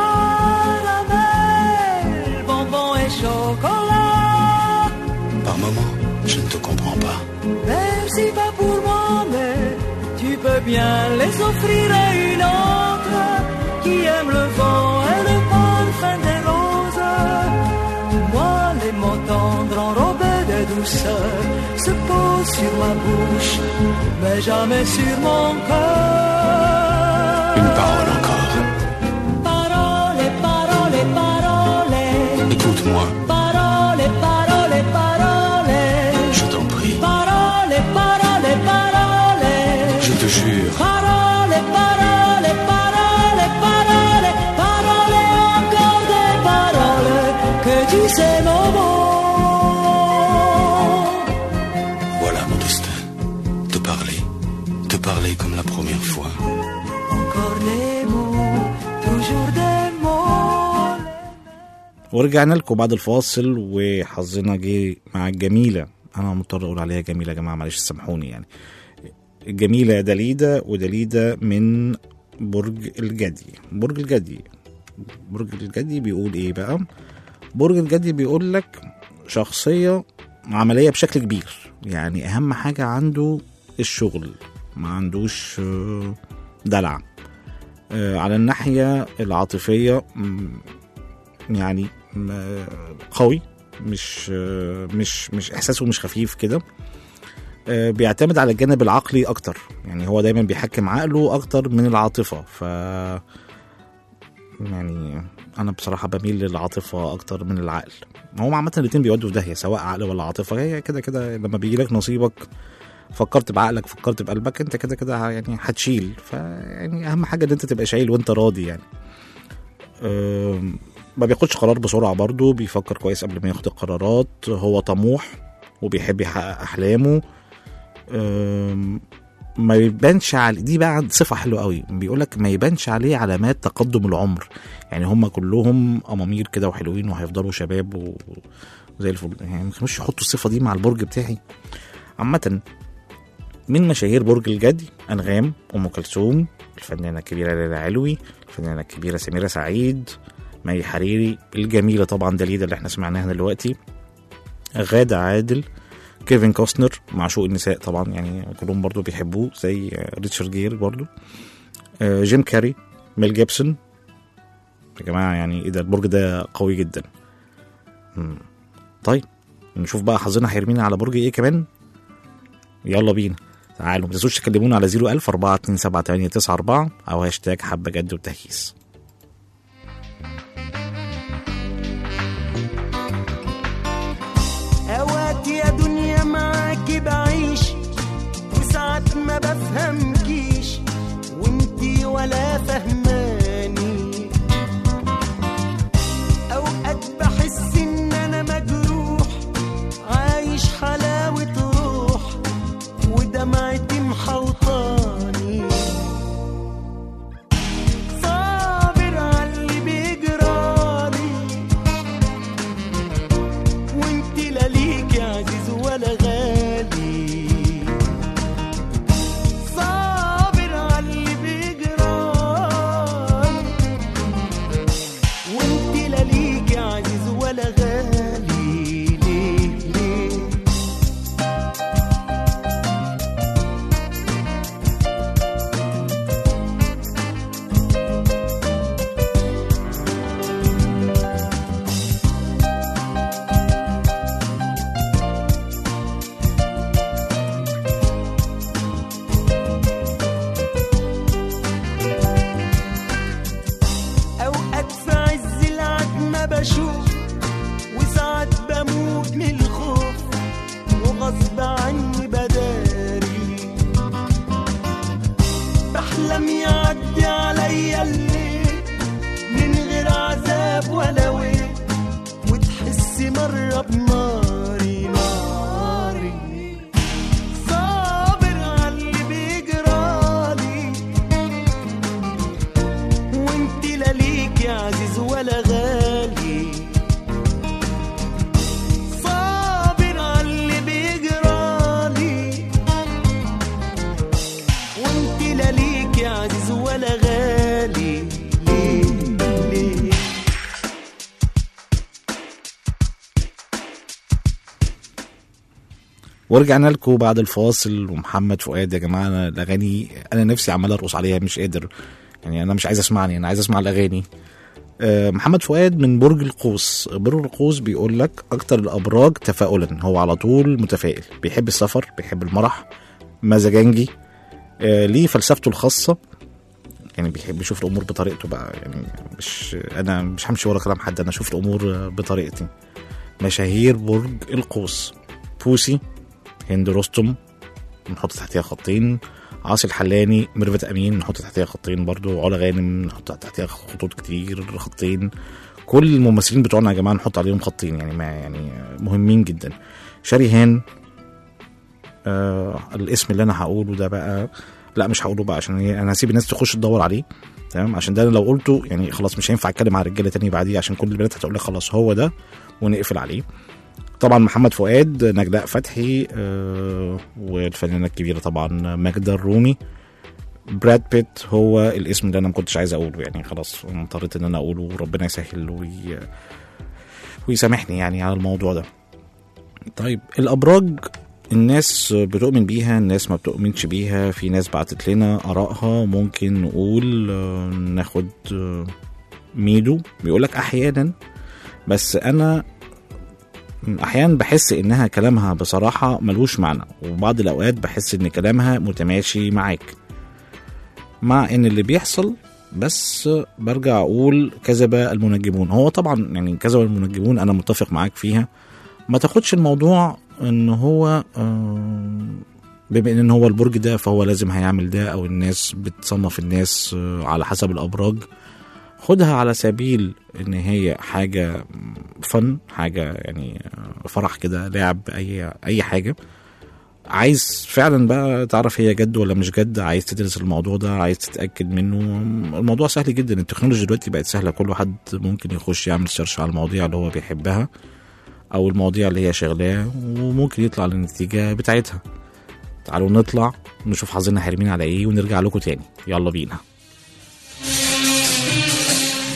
Caramel, bonbon et chocolat. Par moments, je ne te comprends pas. Merci pas pour moi, mais tu peux bien les offrir à une autre qui aime le vent et le parfum des roses. Moi, les mots tendres enrobés de douceur se posent sur ma bouche, mais jamais sur mon cœur. Une parole encore. Parole, parole, parole. Écoute-moi. Parole, parole, parole. Je t'en prie. Parole, parole, parole. Je te jure. Parole, parole, parole, parole. Parole, encore des paroles que tu sais mon mot. Voilà mon destin. Te parler comme la première fois. Encore des mots, toujours des mots. ورجعنا لكم بعد الفاصل وحظنا جه مع الجميله، انا مضطر اقول عليها جميله يا جماعه معلش سامحوني، يعني الجميله داليدا، وداليدا من برج الجدي. برج الجدي بيقول ايه بقى؟ برج الجدي بيقول لك شخصيه عمليه بشكل كبير، يعني اهم حاجه عنده الشغل، ما عندوش دلع. على الناحيه العاطفيه يعني قوي، مش احساسه مش خفيف كده، بيعتمد على الجانب العقلي اكتر، يعني هو دايما بيحكم عقله اكتر من العاطفه. ف يعني انا بصراحه بميل للعاطفه اكتر من العقل. هو عامه الاتنين بيودوا في داهيه سواء عقل ولا عاطفه، هي كده لما بيجي لك نصيبك فكرت بعقلك فكرت بقلبك انت كده يعني هتشيل. فيعني اهم حاجه ان انت تبقى شايل وانت راضي يعني. ما بياخدش قرار بسرعه برضو، بيفكر كويس قبل ما ياخد القرارات. هو طموح وبيحب يحقق احلامه. ما يبانش عليه، دي بقى صفه حلوه قوي، بيقولك ما يبانش عليه علامات تقدم العمر، يعني هم كلهم امامير كده وحلوين وهيفضلوا شباب وزي الفل، يعني ما كانوش يحطوا الصفه دي مع البرج بتاعي. عامه من مشاهير برج الجدي أنغام، أم كلثوم، الفنانة الكبيرة ليلى علوي، الفنانة الكبيرة سميرة سعيد، مي حريري الجميلة طبعا داليدا اللي احنا سمعناها دلوقتي، غادة عادل، كيفن كوستنر معشوق النساء طبعا يعني كلهم برضو بيحبوه زي ريتشارد جير برضو، جيم كاري، ميل جيبسون. يا جماعة يعني ايه ده، البرج ده قوي جدا. طيب نشوف بقى حظنا هيرمينا على برج ايه كمان. يلا بينا، تعالوا ما تنسوش تكلمونا على 010427894 او هاشتاج حبة جد وتهييس. اوقات يا دنيا معاكي بعيش وساعات ما بفهمكيش وانتي ولا فهماني، اوقات بحس ان انا مجروح عايش حلاوة روح ودمعتي محوطاني، صابر عاللي بيجرالي وانتي لا ليكي عزيز ولا غالي، صابر عاللي بيجرالي وانتي لا ليكي عزيز ولا غالي. ليه ليه اوقات في عز العتمة بشوف وساعات بموت من الخوف وغصب عني بداري، بحلم يعدي عليا الليل من غير عذاب ولا ويل وتحسي مرة بناري ناري، صابر عاللي بيجرالي وانتي لا ليكي عزيز ولا غالي، صابر عاللي بيجرالي وانتي لا ليكي عزيز ولا غالي. ليه ليه ورجعنا لكم بعد الفاصل. ومحمد فؤاد يا جماعة، أنا الأغاني أنا نفسي عمال أرقص عليها مش قادر يعني، أنا مش عايز أسمعني، أنا عايز أسمع الأغاني. محمد فؤاد من برج القوس. برج القوس بيقول لك أكتر الأبراج تفاؤلا، هو على طول متفائل، بيحب السفر، بيحب المرح، مزاجنجي، ليه فلسفته الخاصة، يعني بيحب يشوف الأمور بطريقته بقى، يعني أنا مش همشي ورا كلام حد، أنا أشوف الأمور بطريقتي. مشاهير برج القوس: بوسي، هند رستم نحط تحتها خطين، عاصي الحلاني، ميرفت امين نحط تحتها خطين برضو، علا غانم نحط تحتها خطوط كتير خطين، كل الممثلين بتوعنا يا جماعه نحط عليهم خطين يعني، ما يعني مهمين جدا. شريهان، الاسم اللي انا هقوله ده بقى لا مش هقوله بقى عشان انا هسيب الناس تخش تدور عليه، تمام، عشان ده لو قلته يعني خلاص مش هينفع اتكلم على الرجاله تاني بعديه، عشان كل البنات هتقول لي خلاص هو ده ونقفل عليه. طبعا محمد فؤاد، نجلاء فتحي، والفنانة الكبيرة طبعا ماجدة الرومي، براد بيت هو الاسم اللي انا ما كنتش عايز اقوله يعني، خلاص اضطريت ان انا اقوله، وربنا يسهل ويسامحني يعني على الموضوع ده. طيب الابراج الناس بتؤمن بيها، الناس ما بتؤمنش بيها، في ناس بعتت لنا ارائها، ممكن نقول ناخد ميدو بيقولك احيانا، بس انا احيانا بحس انها كلامها بصراحة ملوش معنى، وبعض الاوقات بحس ان كلامها متماشي معاك مع ان اللي بيحصل، بس برجع اقول كذب المنجمون. هو طبعا يعني كذب المنجمون انا متفق معاك فيها، ما تاخدش الموضوع ان هو بما ان هو البرج ده فهو لازم هيعمل ده، او الناس بتصنف الناس على حسب الابراج، خدها على سبيل ان هي حاجة فن، حاجة يعني فرح كده، لعب، اي حاجة. عايز فعلا بقى تعرف هي جد ولا مش جد، عايز تدرس الموضوع ده، عايز تتأكد منه، الموضوع سهل جدا، التكنولوجيا دلوقتي بقت سهلة، كل واحد ممكن يخش يعمل سيرش على المواضيع اللي هو بيحبها او المواضيع اللي هي شغلاه، وممكن يطلع للنتيجة بتاعتها. تعالوا نطلع نشوف حظنا هيرمينا على ايه ونرجع لكم تاني، يلا بينا.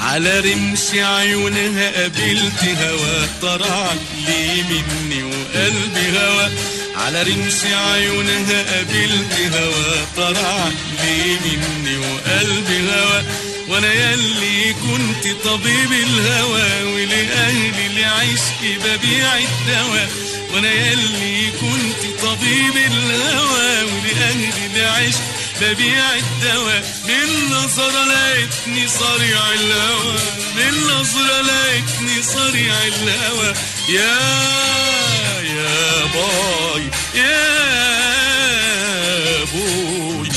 على رمش عيونها قابلت هوا طرع لي مني وقلبي هوا على رمش عيونها قابلت هوا طرع لي مني وقلبي هوا وانا ياللي كنت طبيب الهوى ولأهلي لعشقي ببيع الدواء وانا ياللي كنت طبيب الهوى ولأهلي لعشقي ببيع الدواء من نظرة لقيتني صريع الهوى من نظرة لقيتني صريع الهوى يا باي يا بوي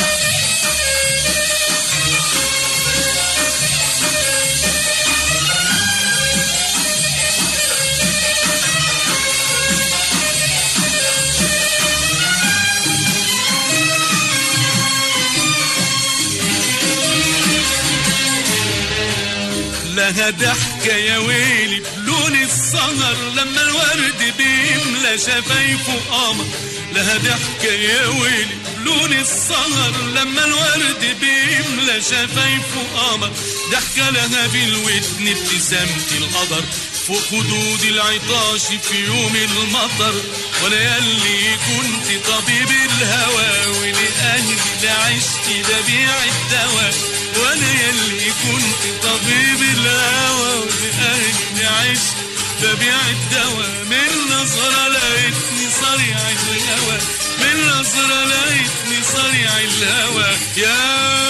لها ضحكة يا ويلي بلون السهر لما الورد بيملى شفايفه قمر لها ضحكة يا ويلي بلون السهر لما الورد بيملى شفايفه قمر ضحكة لها في الودن ابتسامة القدر فوق خدود العطاش في يوم المطر وانا ياللي كنت طبيب الهوى ولأهلي لعشتي ببيع الدواء وانا ياللي كنت طبيب الهوى ولأهلي لعشتي ببيع الدواء من نظرة لقيتني صريع الهوى من نظرة لقيتني صريع الهوى يا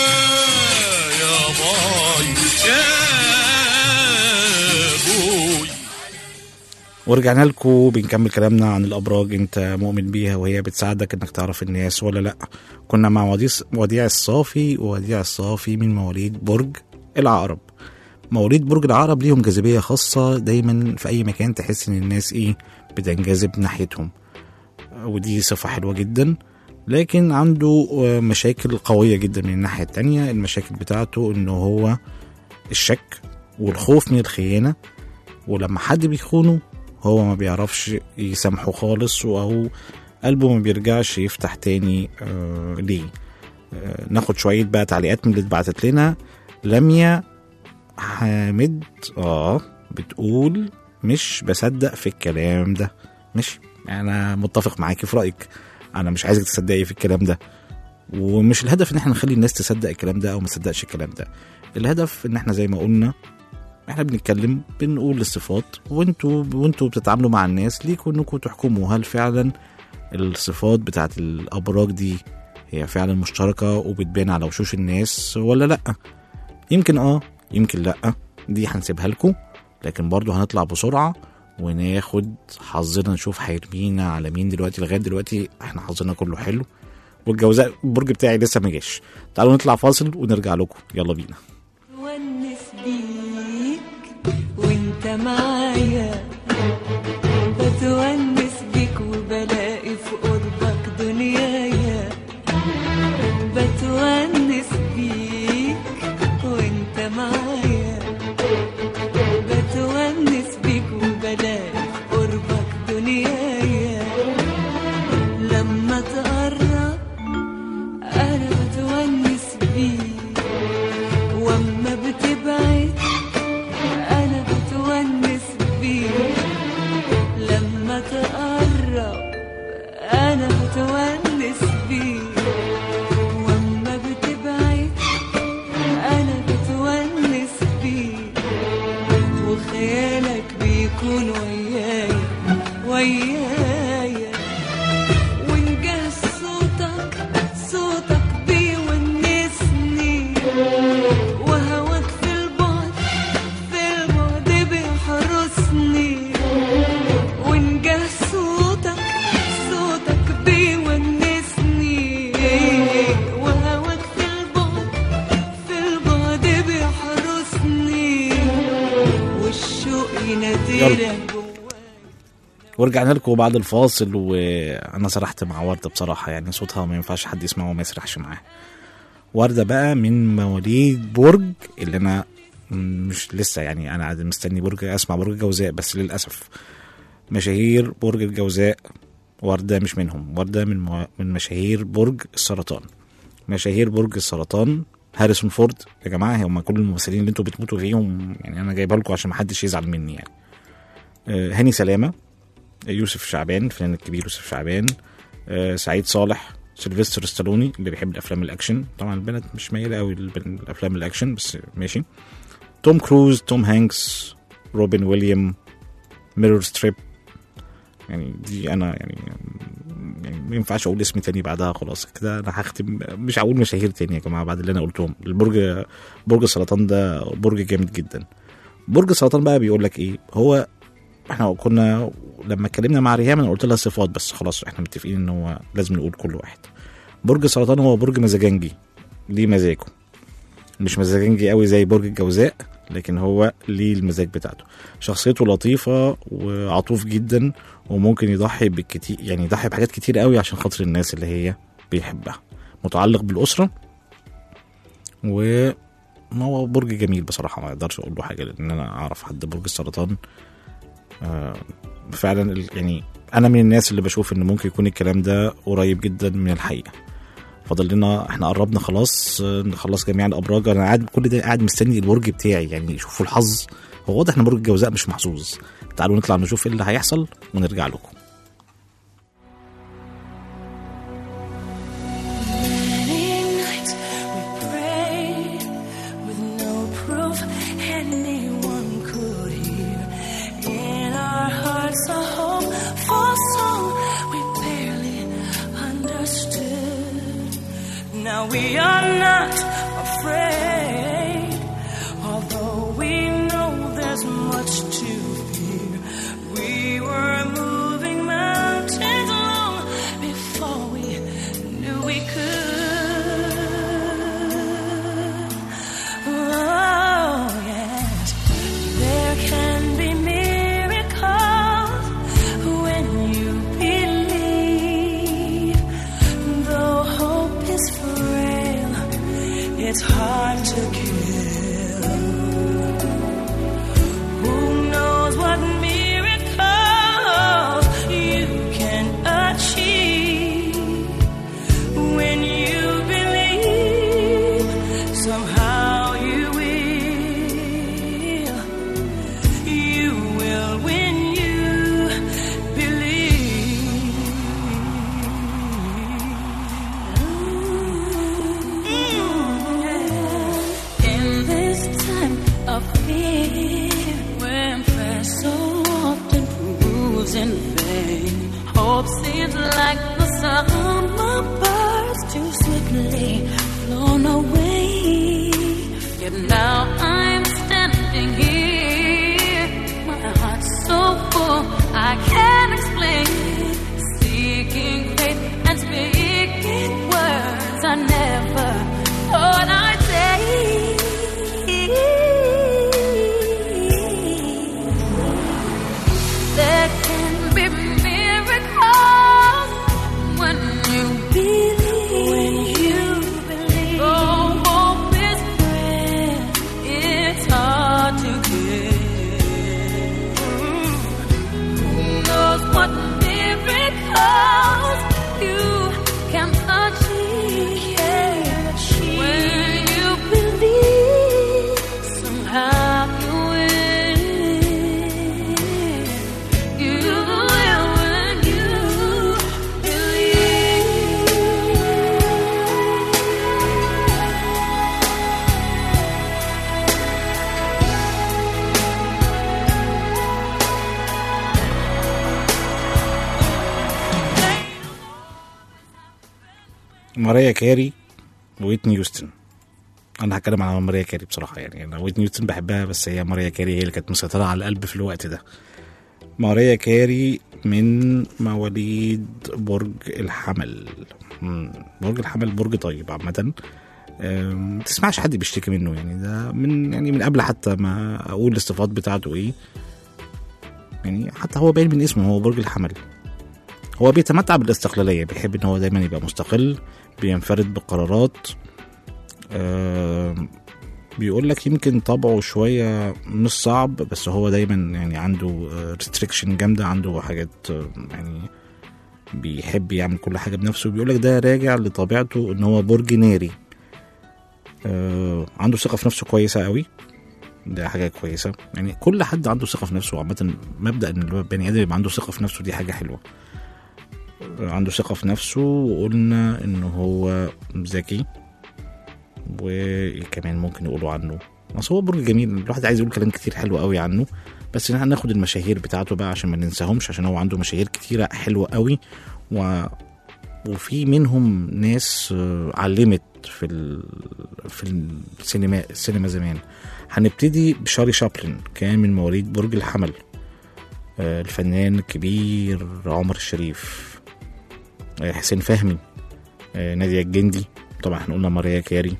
باي يا بوي. ورجعنا لكم بنكمل كلامنا عن الأبراج. انت مؤمن بيها وهي بتساعدك انك تعرف الناس ولا لا؟ كنا مع وديع الصافي ووديع الصافي من مواليد برج العقرب. مواليد برج العقرب ليهم جاذبية خاصة دايما في أي مكان تحس ان الناس بتنجذب ناحيتهم، ودي صفة حلوة جدا. لكن عنده مشاكل قوية جدا من الناحية التانية. المشاكل بتاعته انه هو الشك والخوف من الخيانة، ولما حد بيخونه هو ما بيعرفش يسامحه خالص أو قلبه ما بيرجعش يفتح تاني. ليه؟ ناخد شوية بقى تعليقات من اللي اتبعتت لنا. لميا حامد بتقول مش بصدق في الكلام ده. مش أنا متفق معاكي في رأيك، أنا مش عايزك تصدقي في الكلام ده، ومش الهدف ان احنا نخلي الناس تصدق الكلام ده او ما تصدقش الكلام ده. الهدف ان احنا زي ما قلنا احنا بنتكلم بنقول الصفات، وانتوا بتتعاملوا مع الناس ليكوا انكم تحكموا هل فعلا الصفات بتاعت الابراج دي هي فعلا مشتركة وبتبان على وشوش الناس ولا لا. يمكن يمكن لا، دي هنسيبها لكم. لكن برضو هنطلع بسرعة وناخد حظنا نشوف هيرمينا على مين دلوقتي. لغاية دلوقتي احنا حظنا كله حلو، والجوزاء البرج بتاعي لسه ما جاش. تعالوا نطلع فاصل ونرجع لكم، يلا بينا. ونس بيك وانت معايا، بتونس بيك وبلاقي في قربك دنيايا. بتونس بيك وانت معايا، بتونس بيك وبلاقي في قربك دنيايا. لما تقرب انا بتونس بيك، واما بتبعد انا بتونس بيك. لما تقرب انا بتونس بيك، واما بتبعد انا بتونس بيك. وخيالك بيكون ويايا ويايا، ونجهز صوتك بيونسني. وهواك في البعد بيحرسني. ونجهز صوتك بيونسني. وهواك في البعد بيحرسني. والشوق يناديلك. ورجعنا لكم بعد الفاصل، وانا سرحت مع وردة بصراحة، يعني صوتها ما ينفعش حد يسمعه وما يسرحش معاه. وردة بقى من مواليد برج اللي انا مش لسه، يعني انا قاعد مستني برج اسمع برج الجوزاء، بس للاسف مشاهير برج الجوزاء وردة مش منهم. وردة من مشاهير برج السرطان. مشاهير برج السرطان هاريسون فورد يا جماعه، هم كل الممثلين اللي انتوا بتموتوا فيهم يعني انا جايبها لكم عشان ما حدش يزعل مني يعني. هاني سلامه، يوسف شعبان الفنان الكبير يوسف شعبان، سعيد صالح، سيلفستر ستالوني اللي بيحب الافلام الاكشن، طبعا البنات مش مايله قوي الافلام الاكشن بس ماشي، توم كروز، توم هانكس، روبن ويليام، ميرور ستريب، يعني دي انا يعني ما ينفعش اقول اسم تاني بعدها، خلاص كده انا هختم، مش هقول مشاهير تاني يا جماعه بعد اللي انا قلتهم. برج السرطان ده برج جامد جدا. برج السرطان بقى بيقول لك ايه، هو احنا كنا لما اتكلمنا مع ريهام انا قلت لها صفات بس خلاص احنا متفقين ان هو لازم نقول كل واحد. برج السرطان هو برج مزاجنجي، ليه مزاجه، مش مزاجنجي قوي زي برج الجوزاء لكن هو ليه المزاج بتاعته. شخصيته لطيفة وعطوف جدا وممكن يضحي بالكتير، يعني يضحي بحاجات كتير قوي عشان خاطر الناس اللي هي بيحبها. متعلق بالأسرة وما هو برج جميل بصراحة، ما اقدرش اقول له حاجة لان انا اعرف حد برج السرطان فعلا يعني انا من الناس اللي بشوف ان ممكن يكون الكلام ده قريب جدا من الحقيقة. فاضل لنا احنا قربنا خلاص نخلص جميع الابراج. انا قاعد كل ده قاعد مستني البرج بتاعي يعني شوفوا الحظ، هو واضح ان برج الجوزاء مش محظوظ. تعالوا نطلع نشوف ايه اللي هيحصل ونرجع لكم. Now we are not afraid, although we know there's much to fear. We were moving mountains long before we knew we could. Oh yes, there can be miracles when you believe, though hope is frail, it's hard to kill. Who knows what miracles you can achieve when you believe, somehow you will when you believe. In this time of fear, when prayer so often proves in vain, hope seems like the summer birds too swiftly flown away. Yet now I'm standing here, my heart's so full I can't explain, seeking faith and speaking words I never thought I'd say. There can be miracles when you believe. Oh, hope is prayer, it's hard to get. Who knows what miracles you can achieve when you believe, somehow you will. You will when you ماريا كاري وويتني هيوستن. انا هتكلم عن ماريا كاري بصراحه، يعني انا ويتني هيوستن بحبها بس هي ماريا كاري هي اللي كانت مسيطره على القلب في الوقت ده. ماريا كاري من مواليد برج الحمل. برج الحمل برج طيب عامه، ما تسمعش حد بيشتكي منه، يعني ده من قبل حتى ما اقول الصفات بتاعته ايه، يعني حتى هو باين من اسمه هو برج الحمل. هو بيتمتع بالاستقلالية، بيحب ان هو دايما يبقى مستقل، بينفرد بقرارات. بيقول لك يمكن طبعه شوية مش صعب بس هو دايما يعني عنده ريستريكشن جامدة، عنده حاجات يعني بيحب يعمل كل حاجة بنفسه. بيقول لك ده راجع لطبيعته ان هو برج ناري، عنده ثقة في نفسه كويسة قوي، ده حاجة كويسة. يعني كل حد عنده ثقة في نفسه عامة، مبدأ ان البني ادم يبقى عنده ثقة في نفسه دي حاجة حلوة. عنده ثقة في نفسه، وقلنا انه هو ذكي، وكمان ممكن يقولوا عنه بس هو برج جميل. الواحد عايز يقول كلام كتير حلو قوي عنه، بس هناخد المشاهير بتاعته بقى عشان ما ننساهمش، عشان هو عنده مشاهير كتيرة حلوة قوي، وفي منهم ناس علمت في السينما زمان. هنبتدي بشارلي شابلن، كان من مواليد برج الحمل. الفنان الكبير عمر الشريف، حسين فهمي، نادية الجندي، طبعا احنا قلنا ماريا كاري،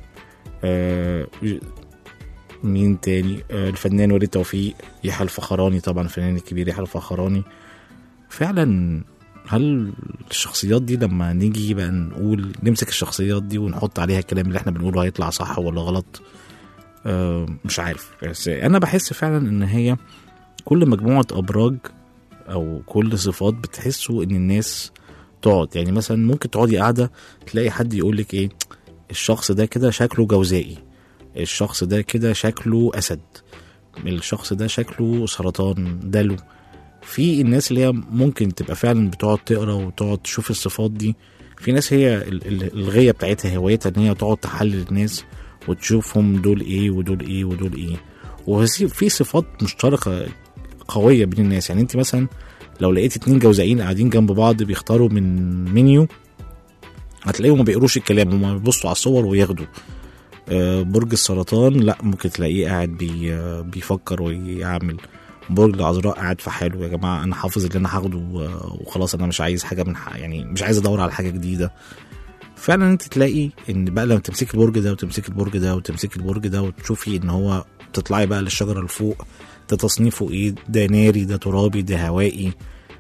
مين تاني، الفنان وليد توفيق، يحيى الفخراني، طبعا الفنان الكبير يحيى الفخراني. فعلا هل الشخصيات دي لما نيجي بقى نقول نمسك الشخصيات دي ونحط عليها الكلام اللي احنا بنقوله هيطلع صح ولا غلط؟ مش عارف، بس انا بحس فعلا ان هي كل مجموعة ابراج او كل صفات بتحسوا ان الناس تقعد. يعني مثلا ممكن تقعدي قاعدة تلاقي حد يقولك ايه، الشخص ده كده شكله جوزائي، الشخص ده كده شكله اسد، الشخص ده شكله سرطان دلو. في الناس اللي هي ممكن تبقى فعلا بتقعد تقرا وتقعد تشوف الصفات دي. في ناس هي الغاية بتاعتها هوايتها ان هي تقعد تحلل الناس وتشوفهم دول ايه ودول ايه ودول ايه. وفي صفات مشتركة قوية بين الناس. يعني انت مثلا لو لقيت 2 جوزائيين قاعدين جنب بعض بيختاروا من منيو، هتلاقيهم ما بيقروش الكلام، هم بيبصوا على الصور وياخدوا. برج السرطان لا، ممكن تلاقيه قاعد بيفكر ويعمل. برج العذراء قاعد في حاله، يا جماعة انا حافظ اللي انا هاخده وخلاص، انا مش عايز حاجة من يعني مش عايز ادور على حاجة جديدة. فعلا انت تلاقي ان بقى لما تمسك البرج ده وتمسك البرج ده وتمسك البرج ده وتشوفي ان هو تطلعي بقى للشجرة الفوق، ده تصنيفه ايه، ده ناري، ده ترابي، ده هوائي.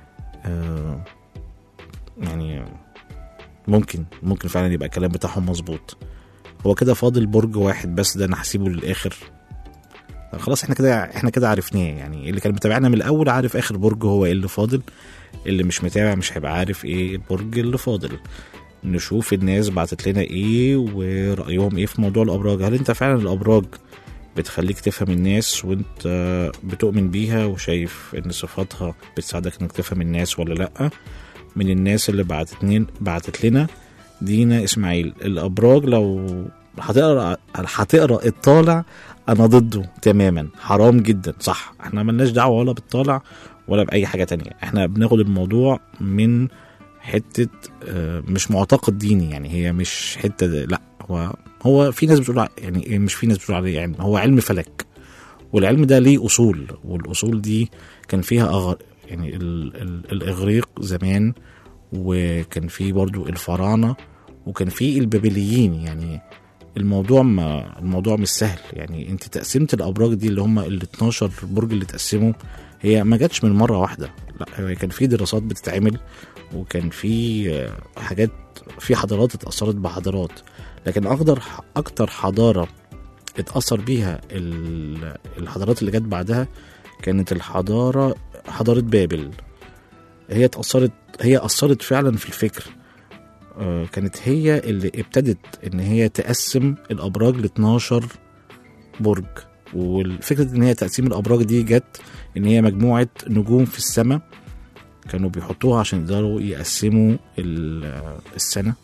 يعني ممكن فعلا يبقى الكلام بتاعهم مظبوط. هو كده فاضل برج واحد بس، ده انا هسيبه للاخر. خلاص احنا كده عرفناه. يعني اللي كان متابعنا من الاول عارف اخر برج هو ايه اللي فاضل، اللي مش متابع مش هيبقى عارف ايه البرج اللي فاضل. نشوف الناس بعتت لنا ايه ورأيهم ايه في موضوع الابراج. هل انت فعلا الابراج بتخليك تفهم الناس وانت بتؤمن بيها وشايف ان صفاتها بتساعدك انك تفهم الناس ولا لا؟ من الناس اللي بعتت لنا دينا اسماعيل، الابراج لو هتقرا الطالع انا ضده تماما، حرام جدا. صح، احنا ملناش دعوه ولا بالطالع ولا باي حاجه تانية، احنا بناخد الموضوع من حته مش معتقد ديني. يعني هي مش حته لا، هو في ناس بتقول، يعني مش في ناس بتقول عليه، يعني هو علم فلك، والعلم ده ليه اصول، والاصول دي كان فيها يعني الاغريق زمان، وكان فيه برضو الفراعنه، وكان فيه البابليين. يعني الموضوع مش سهل. يعني انت تقسيمة الابراج دي اللي هم ال 12 برج اللي تقسموا، هي ما جاتش من مرة واحدة، لا، كان في دراسات بتتعمل، وكان في حاجات، في حضارات اتأثرت بحضارات. لكن اكتر حضارة اتأثر بيها الحضارات اللي جت بعدها كانت حضارة بابل. هي أثرت فعلا في الفكر. كانت هي اللي ابتدت ان هي تقسم الابراج ل 12 برج. والفكرة ان هي تقسيم الابراج دي جت ان هي مجموعة نجوم في السماء كانوا بيحطوها عشان يقدروا يقسموا السنة،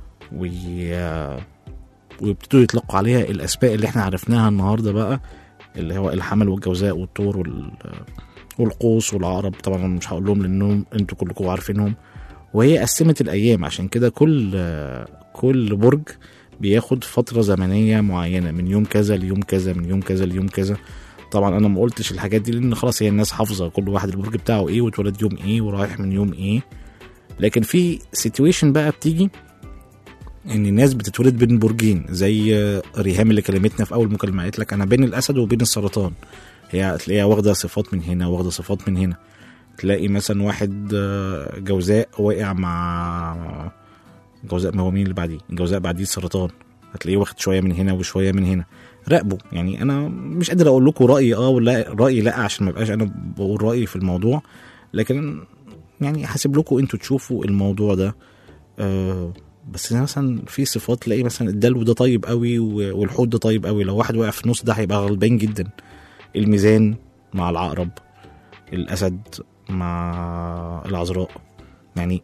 ويبتدوا يطلقوا عليها الاسماء اللي احنا عرفناها النهاردة بقى، اللي هو الحمل والجوزاء والطور والقوس والعقرب. طبعا مش هقول لهم لانهم انتوا كلكم عارفينهم. وهي قسمت الايام، عشان كده كل برج بياخد فترة زمنية معينة، من يوم كذا ليوم كذا، من يوم كذا ليوم كذا. طبعا انا ما قلتش الحاجات دي لان خلاص هي الناس حافظة كل واحد البرج بتاعه ايه، واتولد يوم ايه، ورايح من يوم ايه. لكن في سيتويشن بقى بتيجي ان الناس بتتولد بين برجين، زي ريهام اللي كلمتنا في اول مكالمة قالت لك انا بين الاسد وبين السرطان. هي تلاقيها واخدة صفات من هنا واخدة صفات من هنا. تلاقي مثلا واحد جوزاء وقع مع جوزاء، ما هو مين اللي بعديه؟ الجوزاء بعديه السرطان، هتلاقيه واخد شويه من هنا وشويه من هنا. راقبوا. يعني انا مش قادر اقول لكم رايي ولا رايي لا، عشان ما يبقاش انا بقول رايي في الموضوع، لكن يعني هسيب لكم انتوا تشوفوا الموضوع ده. بس مثلا في صفات تلاقي مثلا الدلو ده طيب قوي والحوت ده طيب قوي، لو واحد واقع في النص ده هيبقى غلبان جدا. الميزان مع العقرب، الاسد مع العذراء، يعني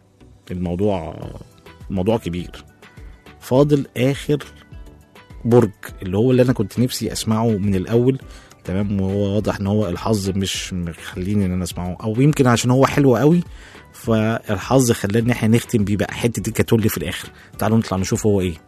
الموضوع كبير. فاضل اخر برج اللي هو اللي انا كنت نفسي اسمعه من الاول، تمام، وهو واضح ان هو الحظ مش مخليني ان انا اسمعه، او يمكن عشان هو حلو قوي فالحظ خلاني ان احنا نختم بيه بقى حته الكاتولي في الاخر. تعالوا نطلع نشوف هو ايه.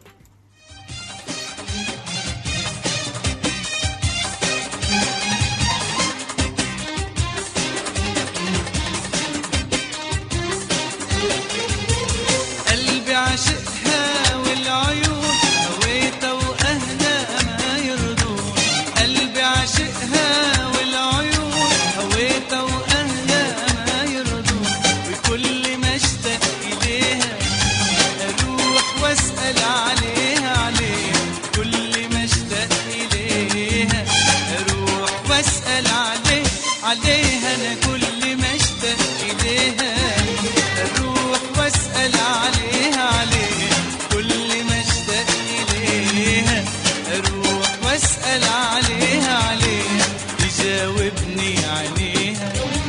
قلبي عاشقها والعيون هويتها واهلها ما يرضون، قلبي عاشقها والعيون هويتها واهلها ما يرضون، وكل ما اشتاق اليها اروح واسال عليها كل ما اشتاق اليها اروح واسال عليها انا كل ما اشتاق اليها اروح واسال عليها كل ما اشتاق اليها اروح واسال عليها تجاوبني عينيها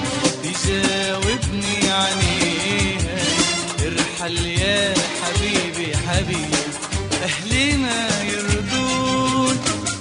ارحل يا حبيبي اهلي ما يرضون.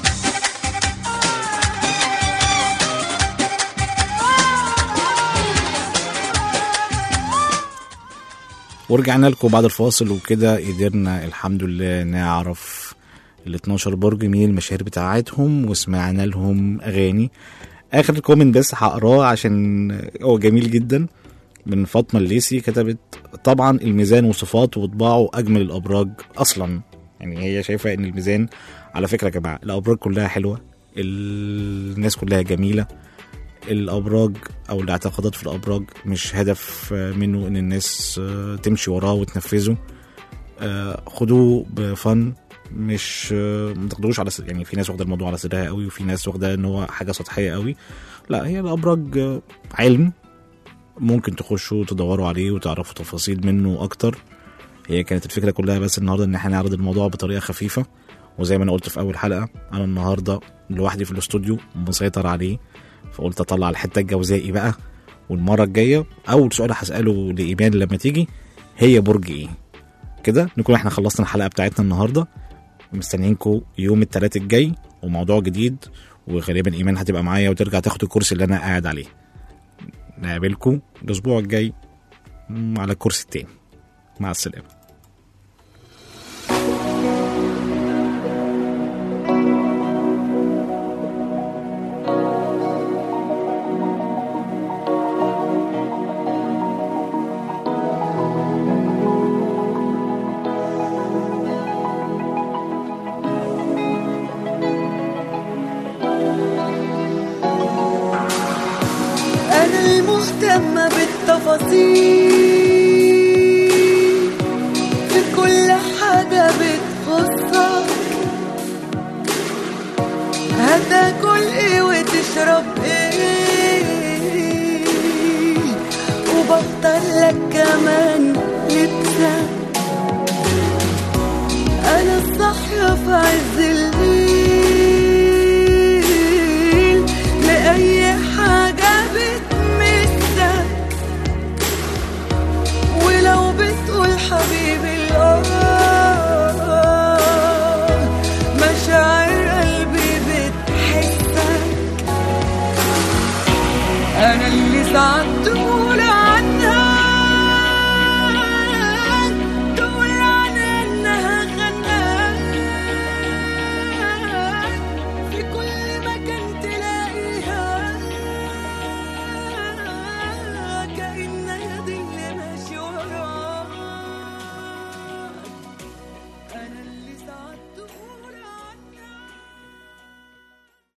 ورجعنا لكم بعد الفاصل وكده، قدرنا الحمد لله نعرف ال 12 برج مين المشاهير بتاعتهم وسمعنا لهم اغاني. اخر كومنت بس هقراه عشان هو جميل جدا، من فاطمه الليسي، كتبت طبعا الميزان وصفاته وطباعه اجمل الابراج اصلا. يعني هي شايفه ان الميزان، على فكره يا جماعه الابراج كلها حلوه، الناس كلها جميله، الابراج او الاعتقادات في الابراج مش هدف منه ان الناس تمشي وراه وتنفذه. خدوه بفن، مش ما تاخدوش على يعني في ناس واخده الموضوع على صدرها قوي وفي ناس واخده ان هو حاجه سطحيه قوي. لا، هي الابراج علم ممكن تخشوا تدوروا عليه وتعرفوا تفاصيل منه اكتر. هي كانت الفكره كلها بس النهارده ان احنا نعرض الموضوع بطريقه خفيفه، وزي ما انا قلت في اول حلقه انا النهارده لوحدي في الاستوديو مسيطر عليه، فقلت اطلع الحته الجوزائي بقى. والمره الجايه اول سؤال هساله لايمان لما تيجي هي برج ايه. كده نكون احنا خلصنا الحلقه بتاعتنا النهارده. مستنيينكم يوم الثلاث الجاي وموضوع جديد، وغالبا ايمان هتبقى معايا وترجع تاخد الكرسي اللي انا قاعد عليه. نقابلكم الاسبوع الجاي على الكرسي التاني. مع السلامه. مهتمة بالتفاصيل في كل حاجة بتخصك، هتاكل ايه وتشرب ايه، وبختار لك كمان لبسك. انا الصاحية في عز